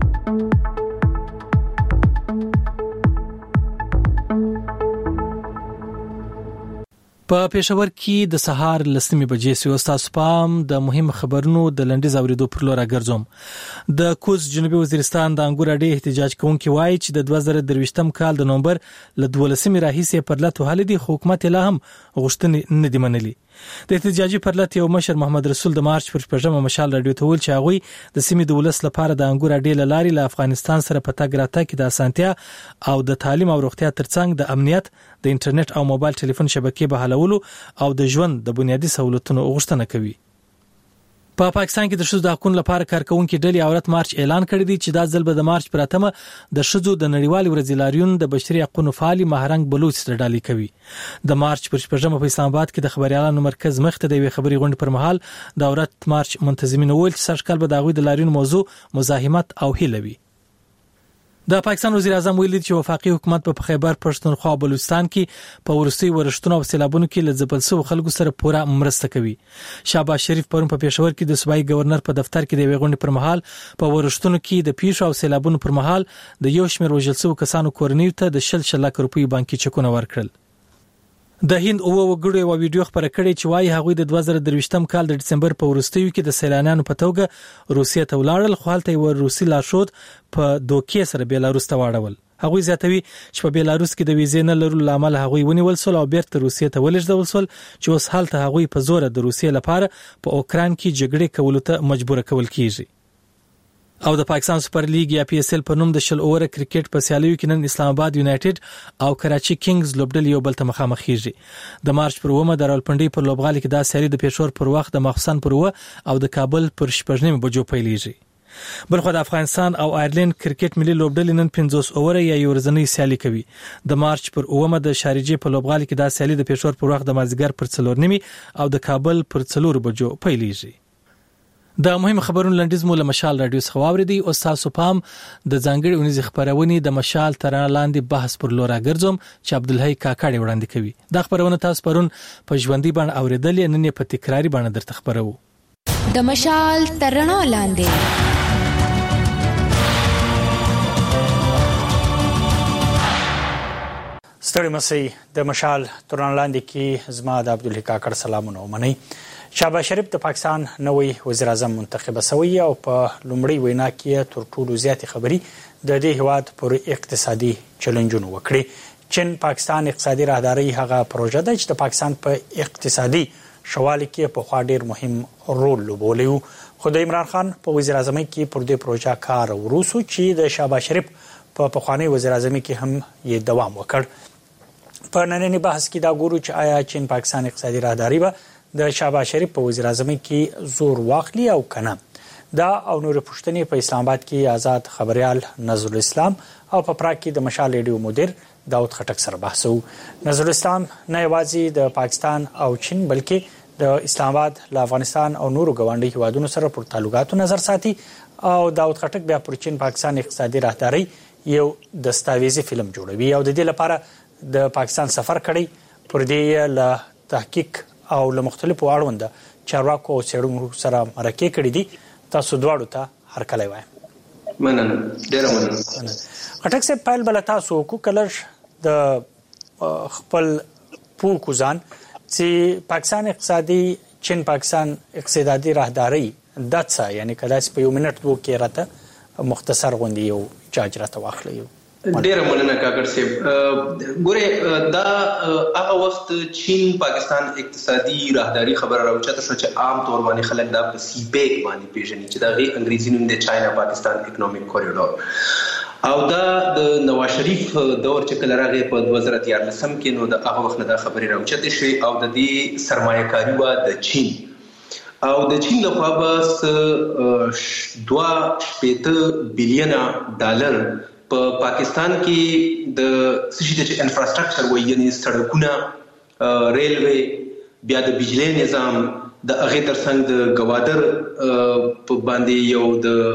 په پېښور کې د سهار لسمې بجې سوي تاسو پام د مهم خبرونو د لنډیز اوریدو پر لور راګرځوم. د کوز جنوبي وزیرستان د انګور اډې احتجاج کوونکي وایي چې د 2023م کال د نومبر ل 12مې راهیسې پرلط وهل دي، حکومت لا هم غوښتنې نه دی منلي. د احتجاجي پرلط یو مشر محمد رسول د مارچ پر 1مه مشال رادیو ته ویل چې هغه د سیمې د ولس لپاره د انګور اډې لاري له افغانستان سره په تګ راتګ د اسانتیا او د تعلیم او روغتیا ترڅنګ د امنیت، د انټرنیټ او موبایل ټلیفون شبکې بحالولو او د ژوند د بنیادی سہولتونو غوښتنه کوي. په پاکستان کې د شذ د حقوقو لپاره کارکونکو ډلې عورت مارچ اعلان کړی دی چې دا ځل به د مارچ پر 8مه د شذو د نړیوال ورځ لاریون د بشري حقوقو فعال مهرنګ بلوچ سره ډالۍ کوي. د مارچ پر 1مه په اسلام آباد کې د خبريالانو مرکز مخ ته د خبري غونډې پر مهال د عورت مارچ منتظمین وویل چې سرکال به د غوي د لاریون موضوع مزاحمت او هیلوي. د پاکستان وزیر اعظم ویلي چې وفاقي حکومت په خیبر پښتونخوا او بلوچستان کې په ورستي ورشتونو او سیلابونو کې لځبل سو خلکو سره پوره مرسته کوي. شهباز شریف پرون په پېښور کې د صوبایي گورنر په دفتر کې د غونډې پر مهال په ورشتونو کې د پیښو او سیلابونو پر مهال د یو شمېر وژل شوو کسانو کورنیو ته د 1.5 لک روپیو بانکي چکونه ورکړل. د هند او وګړو یو ویډیو خبره کړې چې وايي هغه د 2023م کال د دسمبر په ورستیو کې د سیلانیانو په توګه روسیې ته ولاړل، خو هلته یو روسي لارښود په دوکې سره بیلاروس ته واړول. هغه زیاتوي چې په بیلاروس کې د ویزې نه لرلو لامل هغه ونیول سول او بیرته روسیې ته ولېږدول سول چې اوس هلته هغه په زور د روسیې لپاره په اوکران کې جګړې کولو ته مجبور کول کیږي. او د پاکستان سپر لیګ یا PSL په نوم د شل اوور کرکټ په سیالیو کې نن اسلام آباد یونایټډ او کراچي کینګز لوبډل یو بل ته مخامخ کیږي. د مارچ پر 1مه د راولپنډي پر لوبغالي کې دا سیالي د پېښور پر وخت د مخصن پر 1 او د کابل پر 8 بجو پیلېږي. بلخو د افغانستان او آیرلند کرکټ ملي لوبډل نن 50 اوور یا یو ورځنی سیالي کوي. د مارچ پر 1مه د شارجې په لوبغالي کې دا سیالي د پېښور پر وخت د مازیګر پر 4 او د کابل پر 4 بجو پیلېږي. د مهم خبرونو لنډیز مو له مشال رادیو څخه واوریدي او تاسو پام د ځانګړي اونیزي خبرونه د مشال ترانه لاندې بحث پر لور راګرځوم چې عبدالحی کاکاړي وړاندې کوي. دا خبرونه تاسو پرون په ژوندۍ باندې اوریدلې، نن په تکراری باندې درته خبرو. د مشال ترانه لاندې ستړي مسي د مشال ترانه لاندې کې زما د عبدالحی کاکړ سلامونه ومني. شهباز شریف د پاکستان نوې وزیر اعظم منتخب شوی او په لومړی وینا کې تر ټولو زیاتې خبري د دې هواد پر اقتصادي چیلنجونو وکړي. چین پاکستان اقتصادي راهداري هغه پروژه ده چې د پاکستان په اقتصادي شوالي کې په خوا ډیر مهم رول لوبولی. خو د عمران خان په وزیر اعظم کې پر دې پروژه کار وروسو چې د شهباز شریف په پخوانی وزیر اعظم کې هم یې دوام وکړ. په نننی بحث کې دا ګورو چې آیا چین پاکستان اقتصادي راهداري به د شهباز شریف په وزیر اعظم کې زور واخلي او کنه. دا او نور پښتني په اسلام آباد کې آزاد خبريال نظر الاسلام او په پراګ کې د مشال ریډیو مدیر داود خټک سره بحثو. نظر الاسلام نه یوازې د پاکستان او چین بلکې د اسلام آباد، افغانستان او نورو ګاونډي هیوادونو سره پر تعلقاتو نظر ساتي او داود خټک بیا پر چین پاکستان اقتصادي راهداري یو دستاویزي فلم جوړوي او د دې لپاره د پاکستان سفر کړی. پر دې له تحقیق او له مختلفو اړوند چارواکو او څېړونکو سره مرکه کړې دي. تاسو دواړو ته هرکلی وایم. مننه، ډېره مننه. خټک صاحب، پیل بل تاسو کو کلر د خپل پوکو ځان چې پاکستان اقتصادي چین پاکستان اقتصادي راهداري دڅه، یعنی کله چې په یو منټ دوه کې راته مختصر غونډه یو چارج راته واخلئ. ډیره مننه کاکړ صاحب. ګوره دا هغه وخت چین پاکستان اقتصادي راهداري خبره راوچته شو چې عام طور باندې خلک دا په سی پیک باندې پیژني چې دا غي انګریزي نوم دی چاینا پاکستان اکونومیک کوریډور. او دا د نواز شریف دور چې کله راغی په 2013 کې نو د هغه وخت نه دا خبره راوچته شي او د دې سرمایه کاری و د چین او د چین لخوا به 2.8 بلین ډالر په پاکستان کې د سشي د انفراستراکچر وایي یعنی سړکونه ریلوي بیا د بجلی نظام د هغه ترڅنګ د گوادر په باندې یو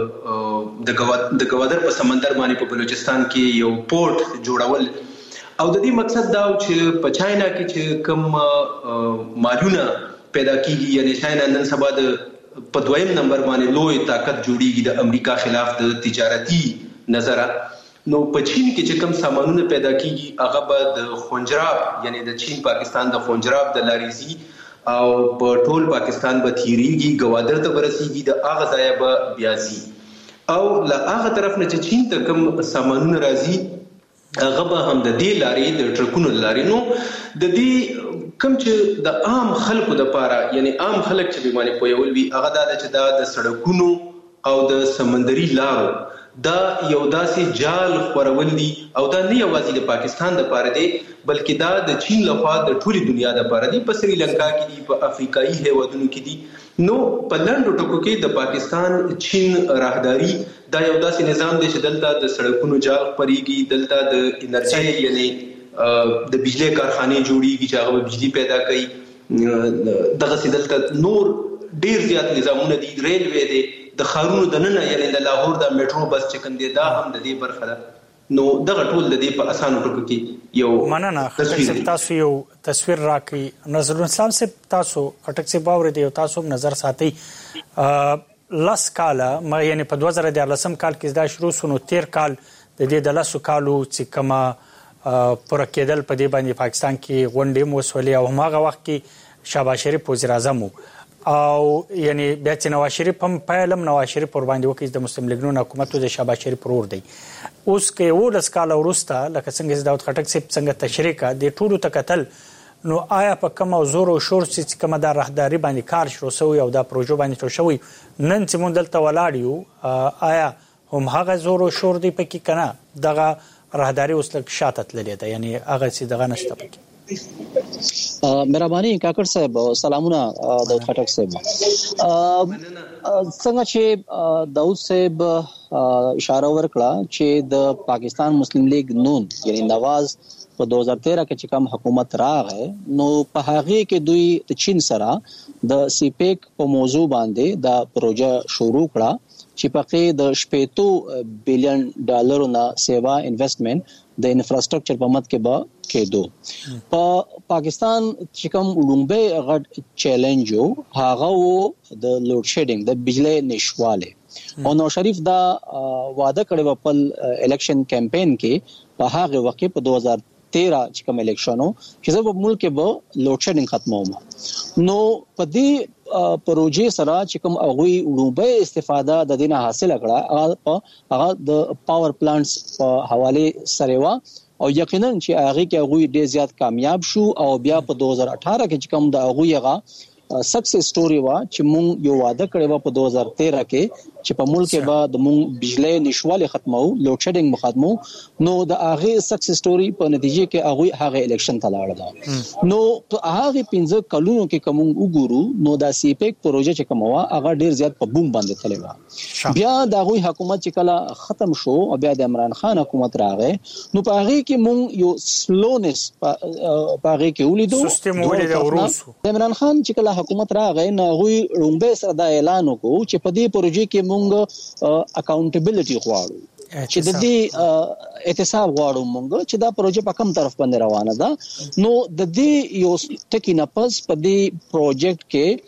د گوادر په سمندر باندې په بلوچستان کې یو پورت جوړول او د دې مقصد دا چې په چاینا کې چې کوم مالونه پیدا کیږي یعنی چاینا نن سبا د په دویم نمبر باندې لوی طاقت جوړیږي د امریکا خلاف د تجارتي نظر نو په چین کې چې کوم سامانونه پیدا کیږي هغه به د خونجراب یعنی د چین پاکستان د خونجراب د لاريزي او په ټول پاکستان به تیریږي گوادر ته ورسیږي د هغه ځای به بیازي او له هغه طرف نه چې چین ته کوم سامانونه راځي هغه به هم د دې لارې د ټرکونو لارې نو د دې کوم چې د عام خلکو د پاره یعنی عام خلک چې بیمانه پویول وي هغه دا چې د سړکونو او د سمندري لارو دا یو داسې جال خورول دي او دا نه یوازې د پاکستان د پاره دی بلکې دا د چین لخوا د ټولي دنیا د پاره دی په سریلانکا کې دي په افریقایي هیوادونو کې دي نو په لندو ټکو کې د پاکستان چین راهداري دا یو داسې نظام دی چې دلته د سړکونو جال خوريږي دلته د انرژي یعنی د بجلی کارخانه جوړیږي چې هغه بجلی پیدا کوي دغه سیدلته نور ډیر زیات نظامونه دي ریلوي دي د خارونو د نن یعنی د لاهور د میټرو بس چې کوم دی دا هم د دې برخه ده نو دغه ټول د دې په اسانو ټکو کې یو مننه خټک تاسو یو تصویر راکړي نظر اسلام سے تاسو خټک سے باور دی تاسو نظر ساتي لاس کاله ما یعنی په 2013 کال کې دا شروع سونو 13 کال د دې د لاسو کالو چې کما پر کېدل په دې باندې پاکستان کې غونډې موسولې او هغه وخت کې شهباز شریف وزیر اعظم او یعنی بیا چې نواز شریف هم پایلم نواز شریف پر باندې وکړي د مسلم لیگ نون حکومت د شهباز شریف پرور دی اوس کې ولس کال ورسته لکه څنګه داود خټک سپ څنګه تشریکا د ټولو تکتل نو آیا په کوم زور او شور چې کوم د راهداري باندې کار شروع شوی او دا پروژه باندې شروع شوی نن چې مونږ دلته ولاړ آیا هم هغه زور او شور دی پکې کنه دغه راهداري اوس لک شاته تللی ده یعنی هغه چې دغه نشته پکې مهرباني کاکړ صاحب سلامونه داود خټک صاحب څنګه چې داود صاحب اشاره ورکړه چې د پاکستان مسلم لیگ نون یعنی نواز په 2013 کې چې کوم حکومت راغی نو په هغه کې دوی د چین سره د سیپیک په موضوع باندې دا پروژه شروع کړه چې پکې د 8 بلین ډالرو نه سیوا انویسټمنټ د انفراستراکچر په مت کې به کېدو په پاکستان چې کوم لومبه غټ چیلنج هغه وو د لوډ شیډینګ د بجلی نشواله او نو شریف دا وعده کړی په الیکشن کمپاین کې په هغه وخت په 2013 چې کوم الیکشنو چې زه په ملک کې به لوډ شیډینګ ختموم نو په دې پروژې سره چې کوم هغه لومبه استفاده د دینه حاصل کړه هغه د پاور پلانټس په حواله سره وا او یقینا چې هغه کې هغه ډیر زیات کامیاب شو او بیا په 2018 کې چې کوم د هغه سکسس سټوري وا چې مونږ یو وعده کړی و په 2013 کې چې په ملک کې به د مونږ بجلی نشواله ختمو لوډ شیډینګ ختمو نو د هغه سکسس سټوري په نتیجه کې هغه الیکشن ته لاړ دا نو په هغه 15 کلونو کې کوم وګورو نو د سیپیک پروژه چې کوم وا هغه ډیر زیات په بوم باندې تللی و بیا د هغه حکومت چې کله ختم شو او بیا د عمران خان حکومت راغی نو په هغه کې مونږ یو سلونس په هغه کې ولیدو سیستم ولیدو روسو د عمران خان چې کله حکومت راغی نو هغه رومبه سره دا اعلان وکړو چې په دې پروژه کې مونږ اکاونټیبিলিټي غواړو چې د دې احتساب غواړو مونږ چې دا پروژه په کوم طرف باندې روانه ده نو د دې یو ټکی نه پس په دې پروجیکټ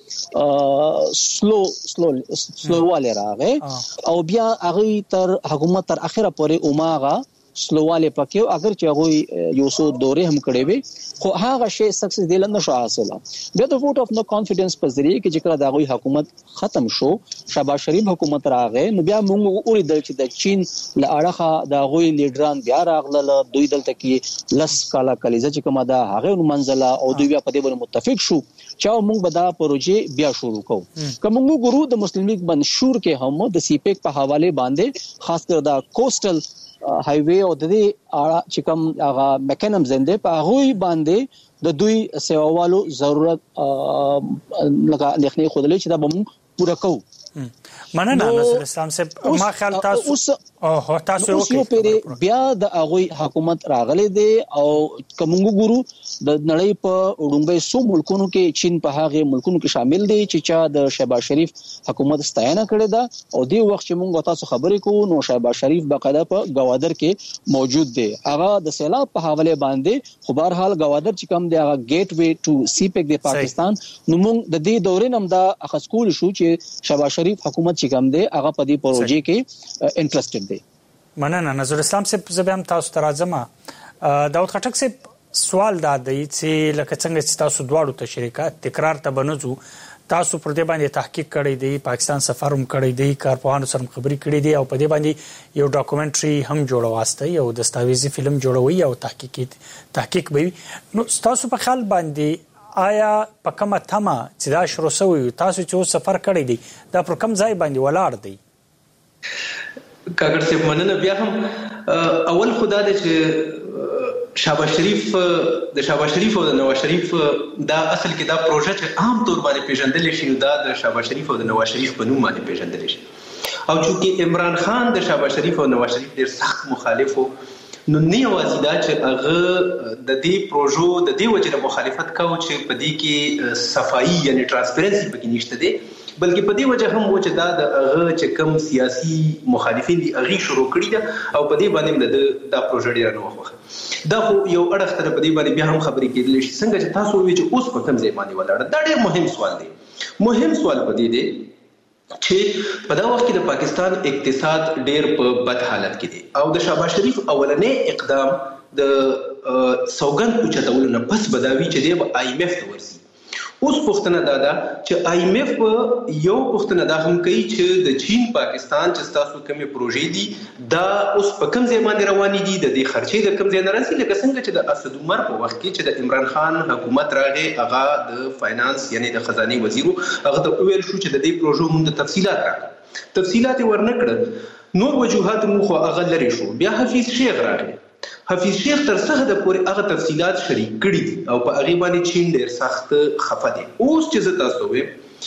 کې سلو واله راغی او بیا هغه تر حکومت تر اخره پورې اوماغه سلواله پکې اگر چې هغه یو څو دورې هم کړې وي خو هغه شی سکسس دی لنه شو حاصله بیا د ووټ اف نو کانفیډنس په ذریعہ کې چې کله د هغه حکومت ختم شو شهباز شریف حکومت راغی نو بیا موږ ولیدل چې د چین له اړخه د هغه لیډران بیا راغله دوی دلته کې لس کاله کلیزه چې کومه ده هغه منځله او دوی بیا په دې باندې متفق شو چې موږ به دا پروژه بیا شروع کوو کوم موږ ګورو د مسلم لیگ منشور کې هم د سیپیک په حواله باندې خاص کر د کوسټل هایوی او د دې چې کوم هغه میکانیزم زنده په هغه باندې د دوی سیوالو ضرورت لکه لخنې خودلې چې دا به پوره کوو. مننه نصر اسلام صاحب. ما خیال تاسو یو پیری بیا د اغوی حکومت راغلي دي او کومو ګورو د نړۍ په وډمبې سو ملکونو کې چین په هغه ملکونو کې شامل دي چې چا د شهباز شریف حکومت ستاینه کړې ده او دی وخت چې موږ تاسو خبرې کوو نو شهباز شریف باقاعده په گوادر کې موجود دی. هغه د سیلاب په حواله باندې خو بهر حال گوادر چې کوم دی هغه گیټ وے ټو سی پیک د پاکستان نو موږ د دې دورې نم دا اخسکول شو چې شهباز شریف حکومت چې کوم دی هغه په دې پروژې کې انټرېستډ دی. مننه نظر اسلام صاحب. زبم تاسو ترازمه داود خټک صاحب سوال دا دی چې لکه څنګه چې تاسو دواړو ته شریکات تکرار ته بنځو تاسو پر دې باندې تحقیق کړی دی پاکستان سفرم کړی دی کارپوهانو سره خبرې کړې دي او په دې باندې یو ډاکومنټري هم جوړواسته یو دستاویزي فلم جوړوي او تحقیق به نو تاسو په خیال باندې آیا په کومه تمه چې دا شروع شوی تاسو چې سفر کړی دی دا پر کوم ځای باندې ولاړ دی؟ کاګر صاحب مننه. بیا هم اول خدا دې چې شهباز شریف او د نواز شریف دا اصل کې دا پروژه چې عام طور باندې پیژندل شي دا د شهباز شریف او د نواز شریف په نوم باندې پیژندل شي او چې عمران خان د شهباز شریف او نواز شریف ډېر سخت مخالف وو نو نه یوازې دا چې هغه د دې پروژو د دې وجه مخالفت کاوه چې په دې کې صفائی یعنی ترانسپیرنسي پکې نشته دی بلکې په دې وجه هم و چې دا د هغه چې کوم سیاسي مخالفین دي هغه شروع کړی دا او په دې باندې دا پروژه ډیره نو وخت دا خو یو اړخ تر په دې باندې بیا هم خبرې کېدل شي څنګه چې تاسو وی چې اوس په کوم ځای باندې ولاړ دا ډېر مهم سوال دی. مهم سوال په دې دی چې په دا وخت کې د پاکستان اقتصاد ډېر په بد حالت کې دی او د شهباز شریف اولنې اقدام د سوګند اوچتولو نه پس بداوی چې دی IMF ته ورسي. اوس پښتنه دا چې IMF یو پښتنه دا هم کوي چې د چین پاکستان چې تاسو کومه پروژې دي دا اوس په کوم ځای باندې روانې دي د دې خرچې د کوم ځای نه راځي لکه څنګه چې د اسد عمر په وخت کې چې د عمران خان حکومت راغی هغه د فاینانس یعنی د خزانه وزیر هغه ته ویل شو چې د دې پروژو موږ تفصيلات ورنکړل نور وجوهات مو خو هغه لري شو. بیا حفیظ شیخ راغی حفیظ شیخ تر څه د پورې هغه تفصيلات شریک کړي دي او په هغه باندې چین ډېر سخت خفه دي. اوس چې تاسو وې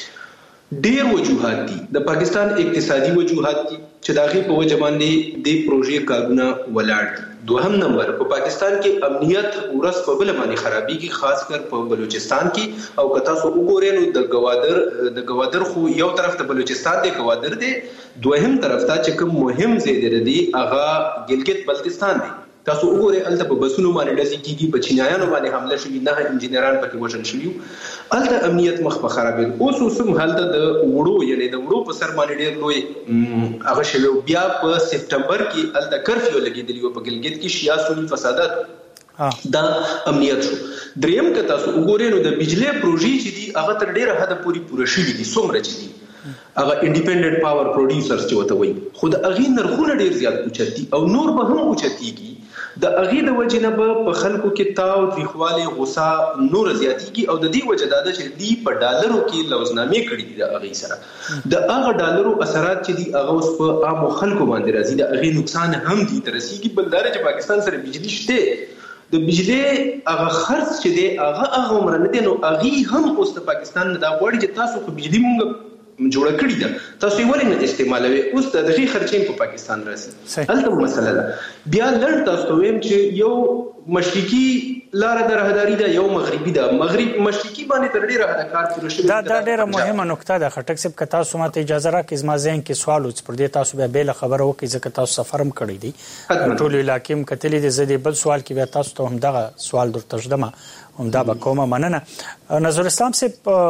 ډېر وجوهات دي د پاکستان اقتصادي وجوهات دي چې داغه په وجه باندې د پروژې کارونه ولاړ دي. دوهم نمبر په پاکستان کې امنیت ورس په بل باندې خرابېږي خاص کر په بلوچستان کې او که تاسو وګورئ نو د گوادر خو یو طرف ته بلوچستان دی گوادر دی دوهم طرف ته چې کوم مهم ځای دی هغه ګلګت بلتستان دی. تاسو وګورئ الته په بسونو باندې ډزې کیږي په چینایانو باندې حمله شوې نه انجینران پکې وژل شوي الته امنیت مخ په خرابېد. اوس هم حالت د وړو یعنی د وړو په سر باندې ډېر لوی هغه شوی بیا په سپټمبر کې الته کرفیو لګېدلی و په ګلګت کې شیا سنی فسادات دا امنیت شو. دریم که تاسو وګورئ نو د بجلی پروژې چې دي هغه تر ډېره حده پوره شوي دي څومره چې دي هغه انډیپندنت پاور پروډوسرز چې وته وایي خو د هغې نرخونه ډېر زیات اوچت دي او نور به هم اوچتېږي د هغې د وجې نه به په خلکو کې تاو تریخوالی غوسه نور زیاتېږي او د دې وجه دا ده چې دوی په ډالرو کې لوزنامې کړي دي د هغې سره د هغه ډالرو اثرات چې دي هغه اوس په عامو خلکو باندې راځي د هغې نقصان هم دي ته رسېږي. بل دا چې پاکستان سره بجلي شته د بجلی هغه خرڅ چې دی هغه عمره نه دی نو هغې هم اوس د پاکستان نه دا غواړي چې تاسو خو بجلي مونږ جوړه کړی ده تاسو یې ولې نه استعمالوي اوس د دغه خرچې په پاکستان راځي هلته مسله ده. بیا لړ تاسو ویم چې یو مشرقي لار د راهداري ده یو مغربي ده مشرقي باندې تر ډیره حد کار پوره شوی دا ډیره مهمه نقطه ده. خټک صاحب که تاسو ماته اجازه راکړئ زما ذهن کې سوال و پر دې تاسو بیا بیل خبره وکړئ ځکه تاسو سفرم کړی دی ټول علاقې هم کتلې دي زه دې بل سوال کې بیا تاسو ته هم دغه سوال درته ژدم همدا به کومه. مننه نظر اسلام صاحب.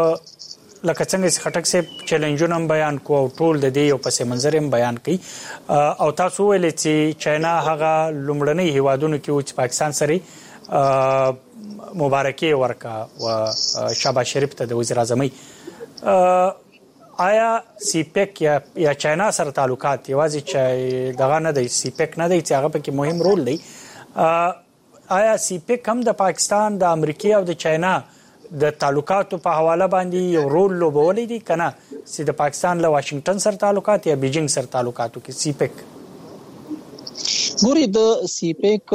لکه څنګه چې خټک صاحب چیلنجونه هم بیان کو او ټول د دې یو پس منظر هم بیان کړي او تاسو ویل چې چاینا هغه لومړنۍ هیوادونو کې چې پاکستان سره مبارکي ورکا او شهباز شریف ته د وزیر اعظمۍ آیا سی پیک یا چاینا سره تعلقات یوازې چې دغه نه دی سی پیک نه دی چې هغه پکې مهم رول دی آیا سی پیک هم د پاکستان د امریکا او د چاینا د تعلقاتو په حواله باندې یو رول لوبولی دي کنه چې د پاکستان له واشنگټن سره تعلقات یا بیجینګ سره تعلقاتو کې سی پیک ګوري د سی پیک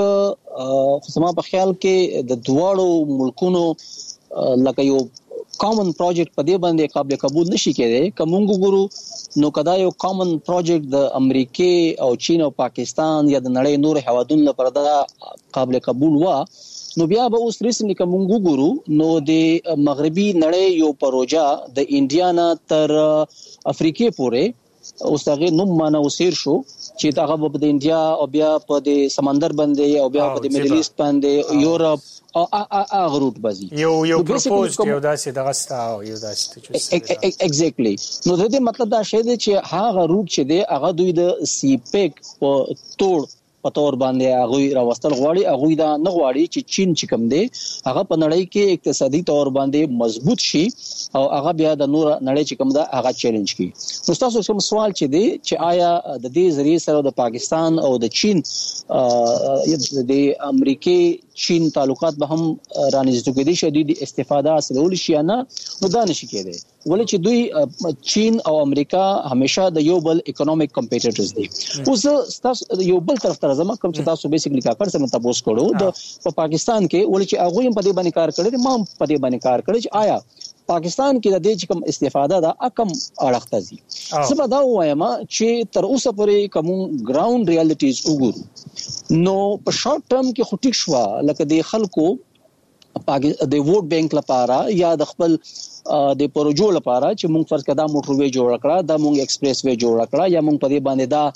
زما په خیال کې د دواړو ملکونو لکه یو کامن پروجیکټ په دې باندې قابل قبول نشي کېدی. کوم ګورو نو کدا یو کامن پروجیکټ د امریکا او چین او پاکستان یا د نړۍ نور هوادونو لپاره دا قابل قبول و، نو بیا به اوس ریسنټلی کوم ګورو نو د مغربي نړۍ یو پروژه د انډیا نه تر افریقا پورې اوس هغه نوم معنا وسیر شو چې دا هغه په انډیا او بیا په د سمندر باندې او بیا په د میډل ایست باندې یورپ او هغه روټ بازي یو پروپوز یو داسې دغه ستا او یو داسې ایگزیکټلی. نو د دې مطلب دا شی دی چې هغه روټ چې دی هغه دوی د سی پیک په توړ په تور باندې هغه راوستل غواړي. هغه دا نه غواړي چې چین چې کوم دی هغه په نړۍ کې اقتصادي تور باندې مضبوط شي او هغه بیا د نور نړۍ چې کوم دا هغه چیلنج کی. نو تاسو کوم سوال چې دی چې آیا د دې ذریعہ سره د پاکستان او د چین د امریکای چین تعلقات به هم رانیزدو کېدي چې د استفاده حاصلول شي نه، نو دا نشي کېدی ولې چې دوی چین او امریکا همیشه د یو بل اکونومیک کمپیټیټرز دي. اوس تاسو یو بل طرف ته زما کوم چې تاسو بیسیکلی کاکړ سره تاسو کړو د پاکستان کې ولې چې هغه هم په دې باندې کار کړی، ما هم په دې باندې کار کړی چې آیا پاکستان کې د دې کوم استفاده دا کم اړخته دي. زه به دا وایم چې تر اوسه پورې کوم ګراوند ریالټیز وګورو نو په شارټ ټرم کې خو ټیک شو لکه د خلکو د ووټ بانک لپاره یا د خپل د پروژو لپاره چې موږ فرض کړه موټر وی جوړ کړه دا موږ ایکسپریس وی جوړ کړه یا موږ په دې باندې دا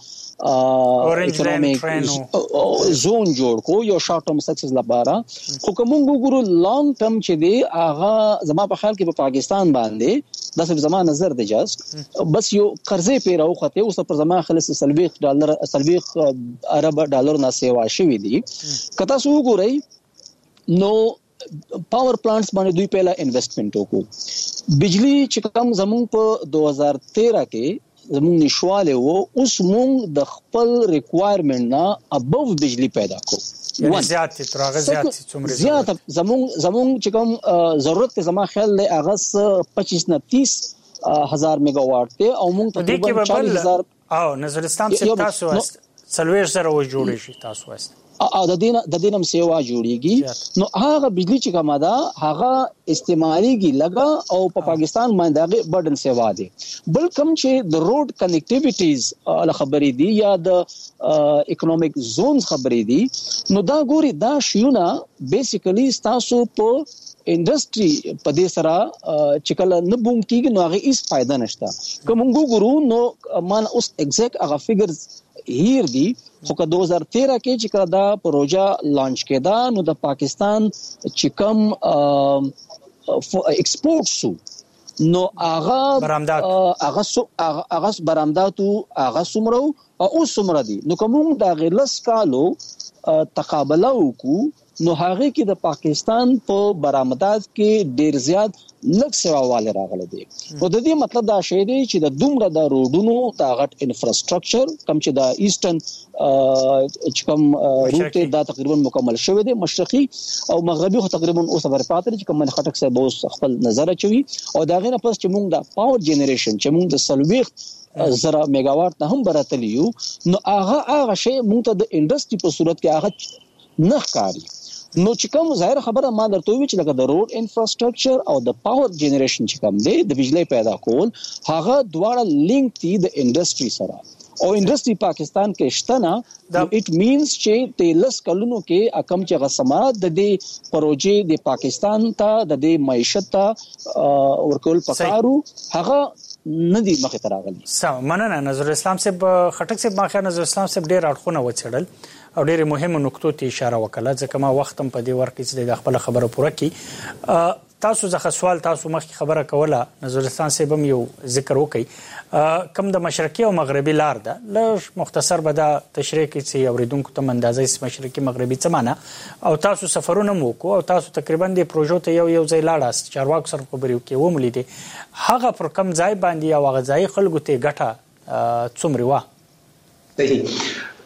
اکونومیک زون جوړ کو یو شارټ ټرم سکسس لپاره. خو کوم وګورو لانګ ټرم چې دی هغه زما په خیال کې په پاکستان باندې دا څه زما نظر دی جاست بس یو قرضې پیراو خته اوس پر زما خلص $30 ارب ډالر نه سیوا شوې دي. کته سو وګورئ نو پاور پلانټس باندې دوی پهلا انویسټمنټ وکړو. بجلی چې کوم زمون په 2013 کې زمون نشواله وو اوس مونږ د خپل ریکوایرمنت نه ابو بجلی پیدا کوو زیات ترغه زیات څومره زیات زمون چې کوم ضرورت زما خیال له اغه 25 نه 30 هزار میگا واټ ته او مونږ تقریبا 40000 او نظر اسلام سے تاسو است سلویر سره و جوړی شي تاسو است او د دینم سیوا جوړیږي نو هغه بجلی چې کومه ده هغه استعماليږي لګا او په پاکستان باندې هغه برډن سیوا دي. بل کوم چې د روډ کنیکټیویټیز خبرې دي یا د اکونومیک زونز خبرې دي نو دا ګوري دا شیونه بیسیکلی تاسو په انډستری په دې سره چې کله نه بوم کیږي نو هغه هیڅ فائدہ نشته. کوم ګورو نو مان اوس ایگزیکټ هغه فګرز هیر دی خو که 2013 کې چې کله دا پروژه لانچ کېدا نو د پاکستان چې کوم ایکسپورټ سو نو هغه برآمداتو هغه سمرو او سمره دي نو کوم دا غلس کالو تقابله وکړو نو هغه کې د پاکستان په برآمدات کې ډیر زیات لږ سیواواله راغله دي. او د دې مطلب دا شی دی چې د دومره د روډونو د غټ انفراستراکچر کم چې د ایسټرن چې کوم روټ دا تقریبا مکمل شوی دی مشرقي او مغربي خو تقریبا اوس بر پاتره چې کوم خټک صاحب اوس خپل نظر اچوي او دا غینه پس چې موږ د پاور جنریشن چې موږ د سلويخ زره میگا واټ نه هم براتلیو نو هغه شی موږ ته د انډستری په صورت کې هغه نه ښکاري. نو چې کوم ظاهر خبره ما درته وی چې لکه د روډ انفراستراکچر او د پاور جنریشن چې کوم دی د بجلی پیدا کول هغه دواړه لینک دي د انډستری سره او انډستری پاکستان کې شته نه اټ مینز چې تلس کلونو کې اکم چې غسمات د دې پروژې د پاکستان ته د دې معیشت ته ورکول پکارو هغه ندی مخه تراغلی. سم مننه نظر اسلام صاحب خټک صاحب ماخه نظر اسلام صاحب ډیر اړخونه وڅړل او ډېر مهمه نقطو ته اشاره وکړه ځکه ما وخت هم په دې ورکې چې د خپل خبره پوره کړي. تاسو ځکه سوال تاسو مخکې خبره کوله نظرستان صاحب هم یو ذکر وکړي کم د مشرقي او مغربي لار ده لږ مختصر به دا تشریح کړي چې اوریدونکو ته اندازې مشرقي مغربي څه معنی او تاسو سفرونه مو کو او تاسو تقریبا د پروژو ته یو ځای لاړاست چارواکو سره خبرې وکړي وملیدي هغه پر کم ځای باندې او هغه ځای خلکو ته ګټه څومره و؟ صحیح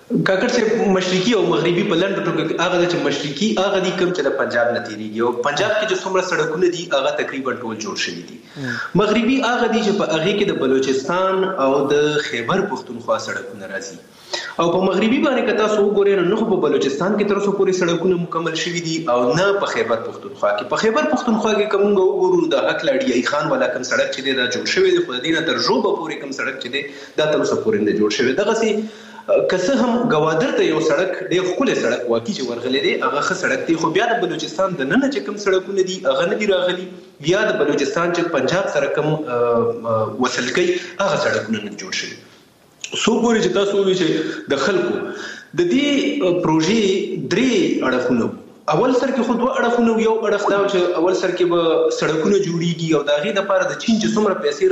کاکړ چې مشرقي او مغربي په لنډ ټکو هغه چې مشرقي هغه دي کوم چې د پنجاب نه تیریږي او پنجاب کې چې څومره سړکونه دي هغه تقریبا ټول جوړ شوي دي. مغربي هغه دي چې په هغه کې د بلوچستان او د خیبر پختونخوا سړکونه راځي او په مغربي باندې که تاسو وګورئ نو په بلوچستان کې تر اوسه پورې سړکونه مکمل شوي دي او نه په خیبر پختونخوا کې. په خیبر پختونخوا کې کوم وګورو د حق لاډیای خان والا کوم سړک چې دی دا جوړ شوی دی خو د دې نه تر ژوبه پورې کوم سړک چې دی دا تر اوسه پورې نه جوړ شوی. دغسې که څه هم ګوادر ته یو سړک ډېر ښکلی سړک واقعي چې ورغلی دی هغه ښه سړک دی خو بیا د بلوچستان د ننه چې کوم سړکونه دي هغه نه دي راغلي یا د بلوچستان چې پنجاب سره کوم وصل کوي هغه سړکونه نه جوړ شوي. څو پورې چې تاسو ووایئ چې د خلکو د دې پروژې درې اړخونه اول سر کې خو دوه اړخونه یو اړخ دا چې اول سر کې به سړکونه جوړیږي او د هغې دپاره د چین چې څومره پیسې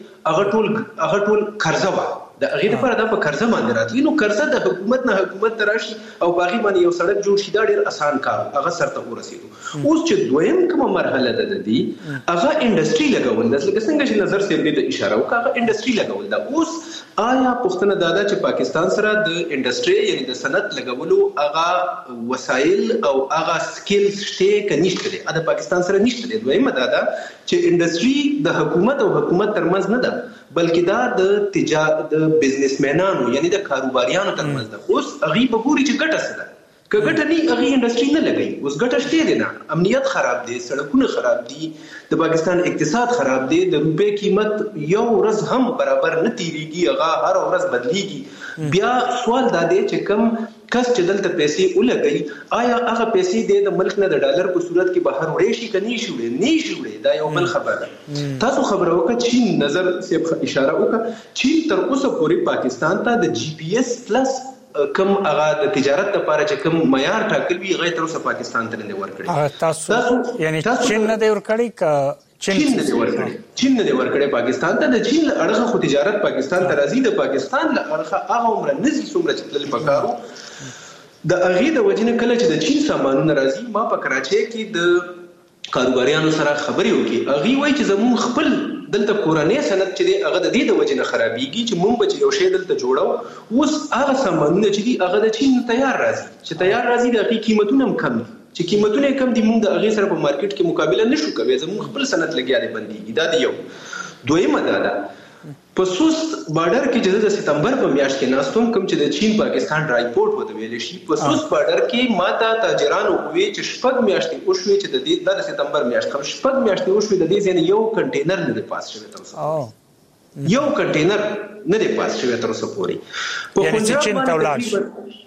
راتلې هغه ټول قرضه وه د هغې دپاره دا په قرضه باندې راتلي نو قرضه د حکومت نه حکومت ته راشي او په هغې باندې یو سړک جوړ شي دا ډېر اسان کار هغه سرته ورسېدو. اوس چې دویم کومه مرحله ده د دې هغه انډسټري لګول ده لکه څنګه چې نظر صاحب دې ته اشاره وکړه هغه انډسټري لګول ده. اوس آیا پوښتنه دا ده چې پاکستان سره د انډسټري یعنی د صنعت لګولو هغه وسایل او هغه سکلز شته که نشته دی د پاکستان سره نشته دی. دویمه دا ده چې انډسټري د حکومت او حکومت ترمنځ نه ده بلکې دا د بزنسمنانو یعنی د کاروباریانو ترمنځ ده. اوس هغې به ګوري چې ګټه څه ده که ګټه نه هغې انډسټري نه لګوي. اوس ګټه شته دی نه امنیت خراب دی سړکونه خراب دي د پاکستان اقتصاد خراب دی د روپۍ قیمت یو ورځ هم برابر نه تیریږي هغه هر ورځ بدلیږي. بیا سوال دا دی چې کم کس چې دلته پیسې ولګوي آیا هغه پیسې د ملک نه د ډالر په صورت کې بهر وړی شي که نه شي وړی دا یو بل خبره ده. تاسو خبره وکړه چین نظر صاحب اشاره وکړه چین تر اوسه پورې پاکستان ته د جی پی ایس پلس کم هغه د تجارت لپاره چې کم معیار ټاکل وي هغه تر اوسه پاکستان ته نه ورکړي. تاسو یعنی چین نه دی ورکړي که چین نه دی ورکړي پاکستان ته د چین له اړخه خو تجارت پاکستان ته راځي د پاکستان له اړخه هغه عمره نزي څومره چې تلل پکارو د هغې د وجې نه کله چې د چین سامانونه راځي ما په کراچۍ کې د کاروباریانو سره خبرې وکړي هغې وایي چې زموږ خپل دلته کورنۍ صنعت چې دی هغه د دې د وجې نه خرابېږي چې موږ به چې یو شی دلته جوړو اوس هغه سامانونه چې دي هغه د چین تیار راځي د هغې قیمتونه هم کم دي چې قیمتونه یې کم دي موږ د هغې سره په مارکیټ کې مقابله نشو کولی زموږ خپل صنعت لګیا دی بندېږي دا د یو. دویمه دا ده په سوست بارډر کې چې د سپتمبر په میاشت کې ناستوم کوم چې د چین پاکستان ډرایپورټ وته ویل شي په سوست بارډر کې ماته تاجرانو وی چې شپږ میاشتې وشوي چې د دې د سپتمبر میاشت خو شپږ میاشتې وشوي د دې ځین یو کنټینر نه دی پاس شوی تر اوسه یو کنټینر نه دی پاس شوی تر اوسه پورې په چین ته ولاړ شي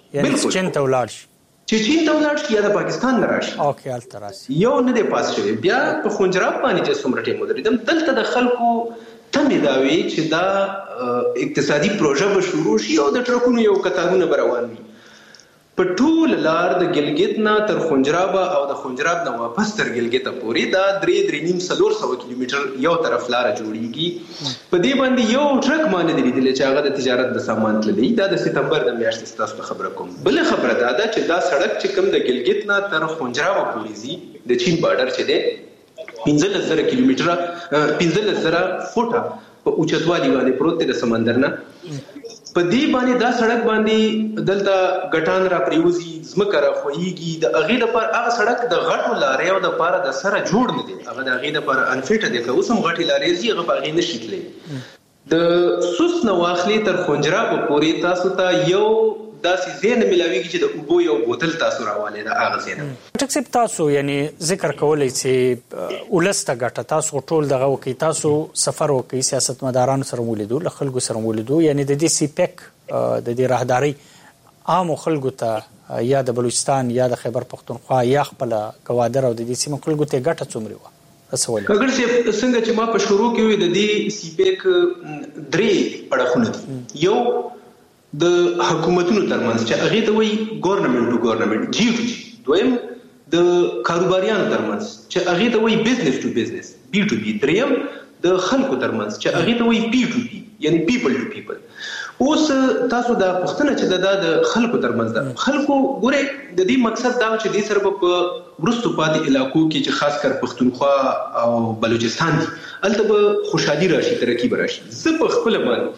چې چین ته ولاړ شي یا د پاکستان نه راشي اوکې هلته راشي یو نه دی پاس شوی. بیا په خنجراب باندې چې څومره ټیم ودرېدم دلته د خلکو تمې دا وي چې دا اقتصادي پروژه به شروع شي او د ټرکونو یو قطارونه به روان وي په ټول لار د ګلګت نه تر خنجراب او د خنجراب نه واپس تر ګلګت پورې دا 3.5 کیلومتر یو طرف لار جوړیږي. په دې باندې یو ټرک باندې لیدل چې هغه د تجارت د سامان تللی دا د سپتمبر د میاشتې تاسو خبره کوم. بل خبره دا ده چې دا سړک چې کوم د ګلګت نه تر خنجراب پورې زی د چین بارډر چې دی 15,000 کیلومتره 15,000 فوټه په اوچتوالي باندې پروت دی د سمندر نه په دې باندې دا سړک باندې دلته غټان را پریوزي زمکه را خوېږي د هغې لپاره هغه سړک د غټو لارې او دپاره د سره جوړ نه دی هغه د هغې لپاره انفیټه دی که اوس هم غټې لارې ځي هغه په هغې نشي تللی. د سوست نه واخلې تر خنجراب پورې تاسو ته یو داسې ځای نه ملاویږي چې د اوبو یو بوتل تاسو راوالئ د هغه ځای نه. ټک صاحب تاسو یعنی ذکر کولی چې ولس ته ګټه تاسو ټول دغه وکړئ تاسو سفر وکړئ سیاستمدارانو سره ولیدو له خلکو سره ولیدو یعنی د دې سی پیک د دې راهداري عامو خلکو ته یا د بلوچستان یا د خیبر پختونخوا یا خپل ګوادر او د دې سیمو خلکو ته ګټه څومره وه کاکړ صاحب څنګه چې ما په شروع کې وې د دې سی پیک درې اړخونه دي یو د حکومتونو ترمنځ چې هغې ته وایي ګورنمنټ ټو ګورنمنټ جی ټو جی. دویم د کاروباریانو ترمنځ چې هغې ته وایي بزنس ټو بزنس بی ټو بی. دریم د خلکو ترمنځ چې هغې ته وایي پی ټو پی یعنی پیپل ټو پیپل. اوس تاسو دا پوښتنه چې د خلکو ترمنځ ده خلکو ګورئ د دې مقصد دا چې دې سره به په وروستو پاتې علاقو کې چې خاص کر پښتونخوا او بلوچستان دي هلته به خوشحالي راشي ترقي به راشي. زه په خپله باندې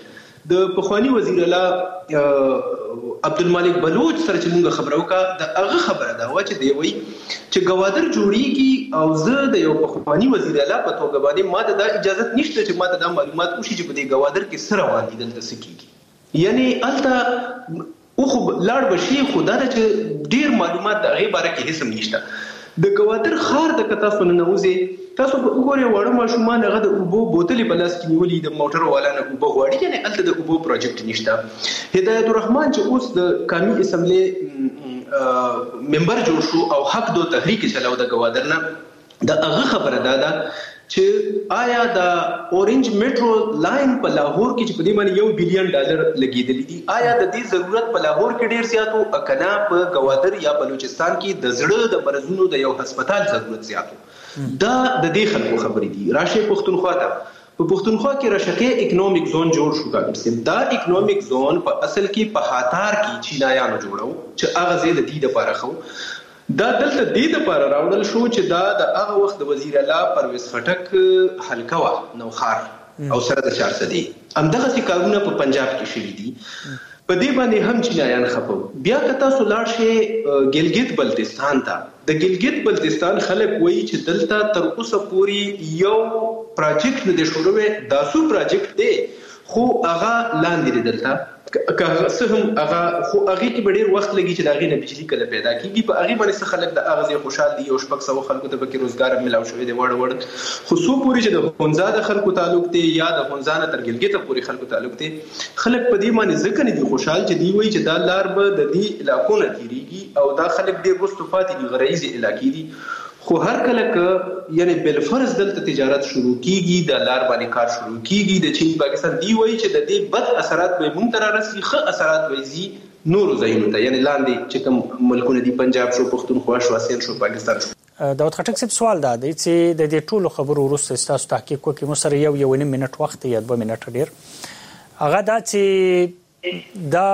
د پخوانی وزیر اعلی عبدالمالک بلوچ سره چې موږ خبرو کا د هغه خبره دا و چې دی وی چې ګوادر جوړیږي او زه د یو پخوانی وزیر اعلی په توګه باندې ما ته د اجازه نشته چې ما ته د معلومات وشي چې په دې ګوادر کې سره وایي دلته سکیږي یعنی الته او خو لاړ بشي خدا د چې ډیر معلومات د هغه باره کې هیڅ نشته د ګوادر خار د کتا سننوزي تاسو په وګورئ وړو ماشومان هغه د اوبو بوتلې په لاس کې نیولې د موټر والا نه اوبو غواړي یعنی الته د اوبو پروجیکټ نشته هدایت الرحمن چې اوس د قومي اسمبلی ممبر جوړ شو او حق دو تحریک چلاو د ګوادر نه د هغه خبره ده چې آیا د اورنج میټرو لاین په لاهور کې چې په دې باندې $1 بلین لګیدلی دي آیا د دې ضرورت په لاهور کې ډیر زیاتو اکنا په ګوادر یا بلوچستان کې د زړه د مرزونو د یو هسپتال ضرورت زیاتو دا د دې خلکو خبرې دي راشه پښتونخوا ته په پښتونخوا کې راشکه اکونومیک زون جوړ شو کاږي سم دا اکونومیک زون په اصل کې په هاتار کې چینایانو جوړو چې هغه زید د دې لپاره خو دا دلته د دې لپاره راوړل شو چې دا د هغه وخت د وزیر اعلی پرویز خټک حلقه وا نوخار او سره د 400 دي همدغه سي کارونه په پنجاب کې شوي دي په دې باندې هم چینایان خپو بیا کتا سولار شي ګلګت بلتستان ته د ګلګت بلتستان خلک وایي چې دلته تر اوسه پوری یو پروجیکټ نه دی شروع داسو پروجیکټ دی خو هغه لاندې دلته که څه هم هغه خو هغه کې ډېر وخت لګي چې داغه نه بجلی کله پیدا کیږي په هغه باندې څه خلک د هغه خوشحال دي او شپږ سو خلکو ته پکې روزګار ملاو شوی دی وړ خو سو پوری چې د هونزا د خلکو تعلق دی یا د هونزا نه تر ګلګت پوری خلکو تعلق دی خلک په دې باندې ځکه نه دي خوشحال چې دی وایي چې دا لار به د دې علاقو نه تیریږي او دا خلک ډېر مستفادي دي غرایزي علاقې دي خو هر کله ک یعنی بل فرض دلته تجارت شروع کیږي د لار باندې کار شروع کیږي د چین پاکستان دی وایي چې د دې بد اثرات به مونږ تر رسي ښه اثرات وایي نور زینو ته یعنی لاندې چې کوم ملکونه دي پنجاب شو پښتونخوا شو اسیر شو پاکستان شو داود خټک صاحب سوال دا دی چې د دې ټولو خبرو وروسته تاسو تحقیق وکړئ مو سره یو نیم منټ وخت یا 2 منټ ډیر هغه دا چې دا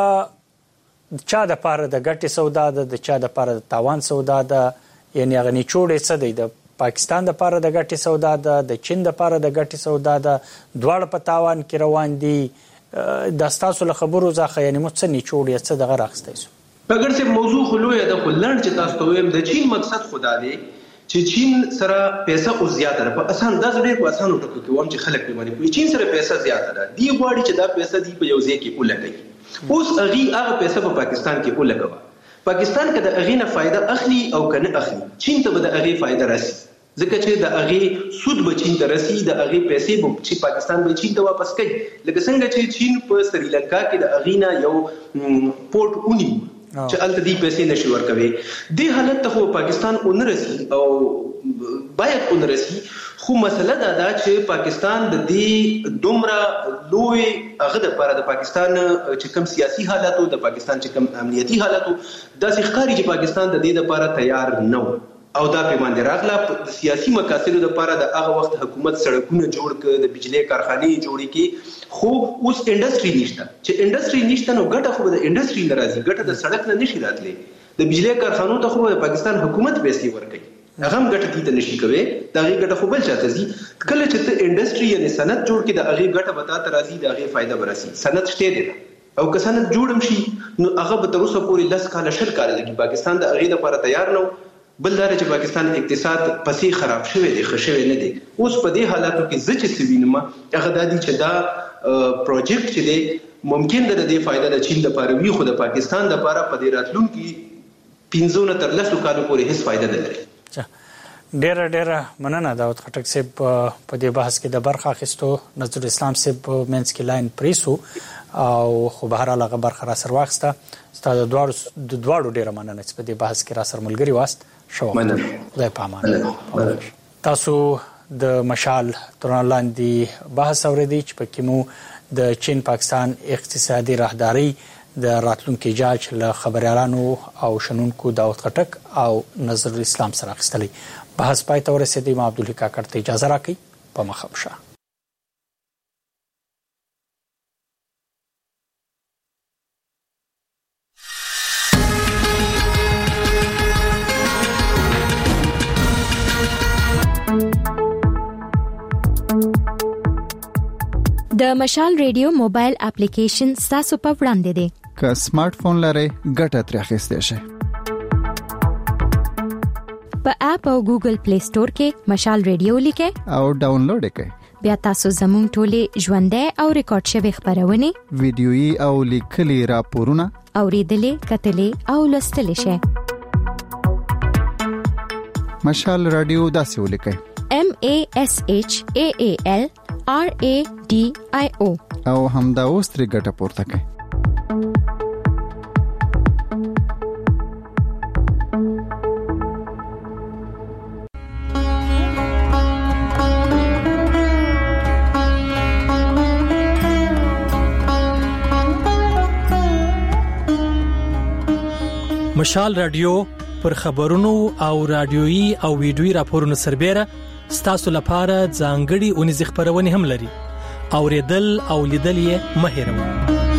چا د پاره د ګټي سودا د چا د پاره د تاوان سودا د یعنی هغه نیچوړې څه دی د پاکستان د پاره د ګټي سودا د چین د پاره د ګټي سودا د دواړه په تاوان کې روان دي د تاسو له خبرو ځخه یعنی مو څه نیچوړې څه دغه راخستای سو اگر څه موضوع خلوه د خلند چې تاسو ته ویم د چین مقصد خدا دی چې چین سره پیسې او زیاته ده په اسان دا ډېر په اسانو ټکو کې وام چې خلک په باندې چین سره پیسې زیاته ده دی غواړي چې دا پیسې دی په یو ځای کې ولګي اوس هغه پیسې په پاکستان کې ولګوي پاکستان کې د اغینه فائدہ اخلي او کنه اخلي چین ته به د اغي فائدہ راسي ځکه چې د اغي سود به چین ته راسي د اغي پیسې به چې پاکستان به چین ته واپس کوي لکه څنګه چې چین په سریلانکا کې د اغینا یو پورت اونی چې الته دی پیسې نشي ورکوي د حالت ته پاکستان اونرسي او باید اونرسي خو مسله دا چې پاکستان د دې دومره لوی هغه د لپاره د پاکستان چې کوم سیاسي حالاتو د پاکستان چې کوم امنیتي حالاتو د ښکاری چې پاکستان د دې لپاره تیار نه او دا په باندې راغله د سیاسي مقاصدو لپاره د هغه وخت حکومت سړکونه جوړ کړ د بجلی کارخانې جوړې کړي خو اوس انډستری نشته چې انډستری نشته نو ګټه خو د انډستری ناراضي ګټه د سړک نه نشي راتلی د بجلی کارخانو ته خو د پاکستان حکومت پیسې ورکړي هغه هم ګټه دي ته نشي کوي دا غي ګټه خو بل چاته زی کله چې ته انډستری یعنی صنعت جوړ کړي دا غي ګټه وتا ته راځي دا غي فائدہ براسي صنعت شته دي او که صنعت جوړم شي نو هغه به تر اوسه پورې 10 کال شل کال لګي پاکستان د غي لپاره تیار نه بل دا چې پاکستان اقتصاد پسې خراب شوی دی خښوي نه دی اوس په دې حالاتو کې زچ سوینما هغه د دې چې دا پروجیکټ چې دی ممکن د دې فائدہ د چین لپاره وي خو د پاکستان لپاره په دې راتلونکي 15 تر 10 کالو پورې هیڅ فائدہ نه لري ډېر مننه داود خټک صاحب په دې بحث کې د برخه اخیستو نظر اسلام صاحب مینس کې لاین پریسو او خو بهر هغه برخه را سر واخسته ستاسو د دواړو ډېر مننه چې په دې بحث کې را سر ملګری واست شو خدای پامان تاسو د مشال ترلاندې بحث اوریدي چې پکې مو د چین پاکستان اقتصادي راهداري د راتلونکي جاج له خبريالانو او شنونکو داود خټک او نظر اسلام سره اخیستلې بحث پای ته ورسېدی ما عبدالحی کاکړ ته اجازه راکړئ په مخه د مشال ریډیو موبایل اپلیکیشن تاسو په وړاندې دی. که سمارټ فون لرئ ګټه ترې اخیستئ شئ. په اپ او ګوګل پلی سٹور کې مشال ریډیو لیکئ او ډاونلوډ کړئ. بیا تاسو زموږ ټولې ژوندۍ او ریکارډ شوی خبرونه ویډیويي او لیکلي راپورونه اوریدلې کتلې او لوستلې شئ. مشال رادیو داسې ولیکئ: MASHAALRADIO او همدا اوس ترې ګټه پورته کړئ. مشال رادیو پر خبرونو او رادیويي او ویډیويي راپورونو سربېره ستاسو لپاره ځانګړي اونیز خبرونه هم لري. اوریدل او لیدل یې مه هېروئ.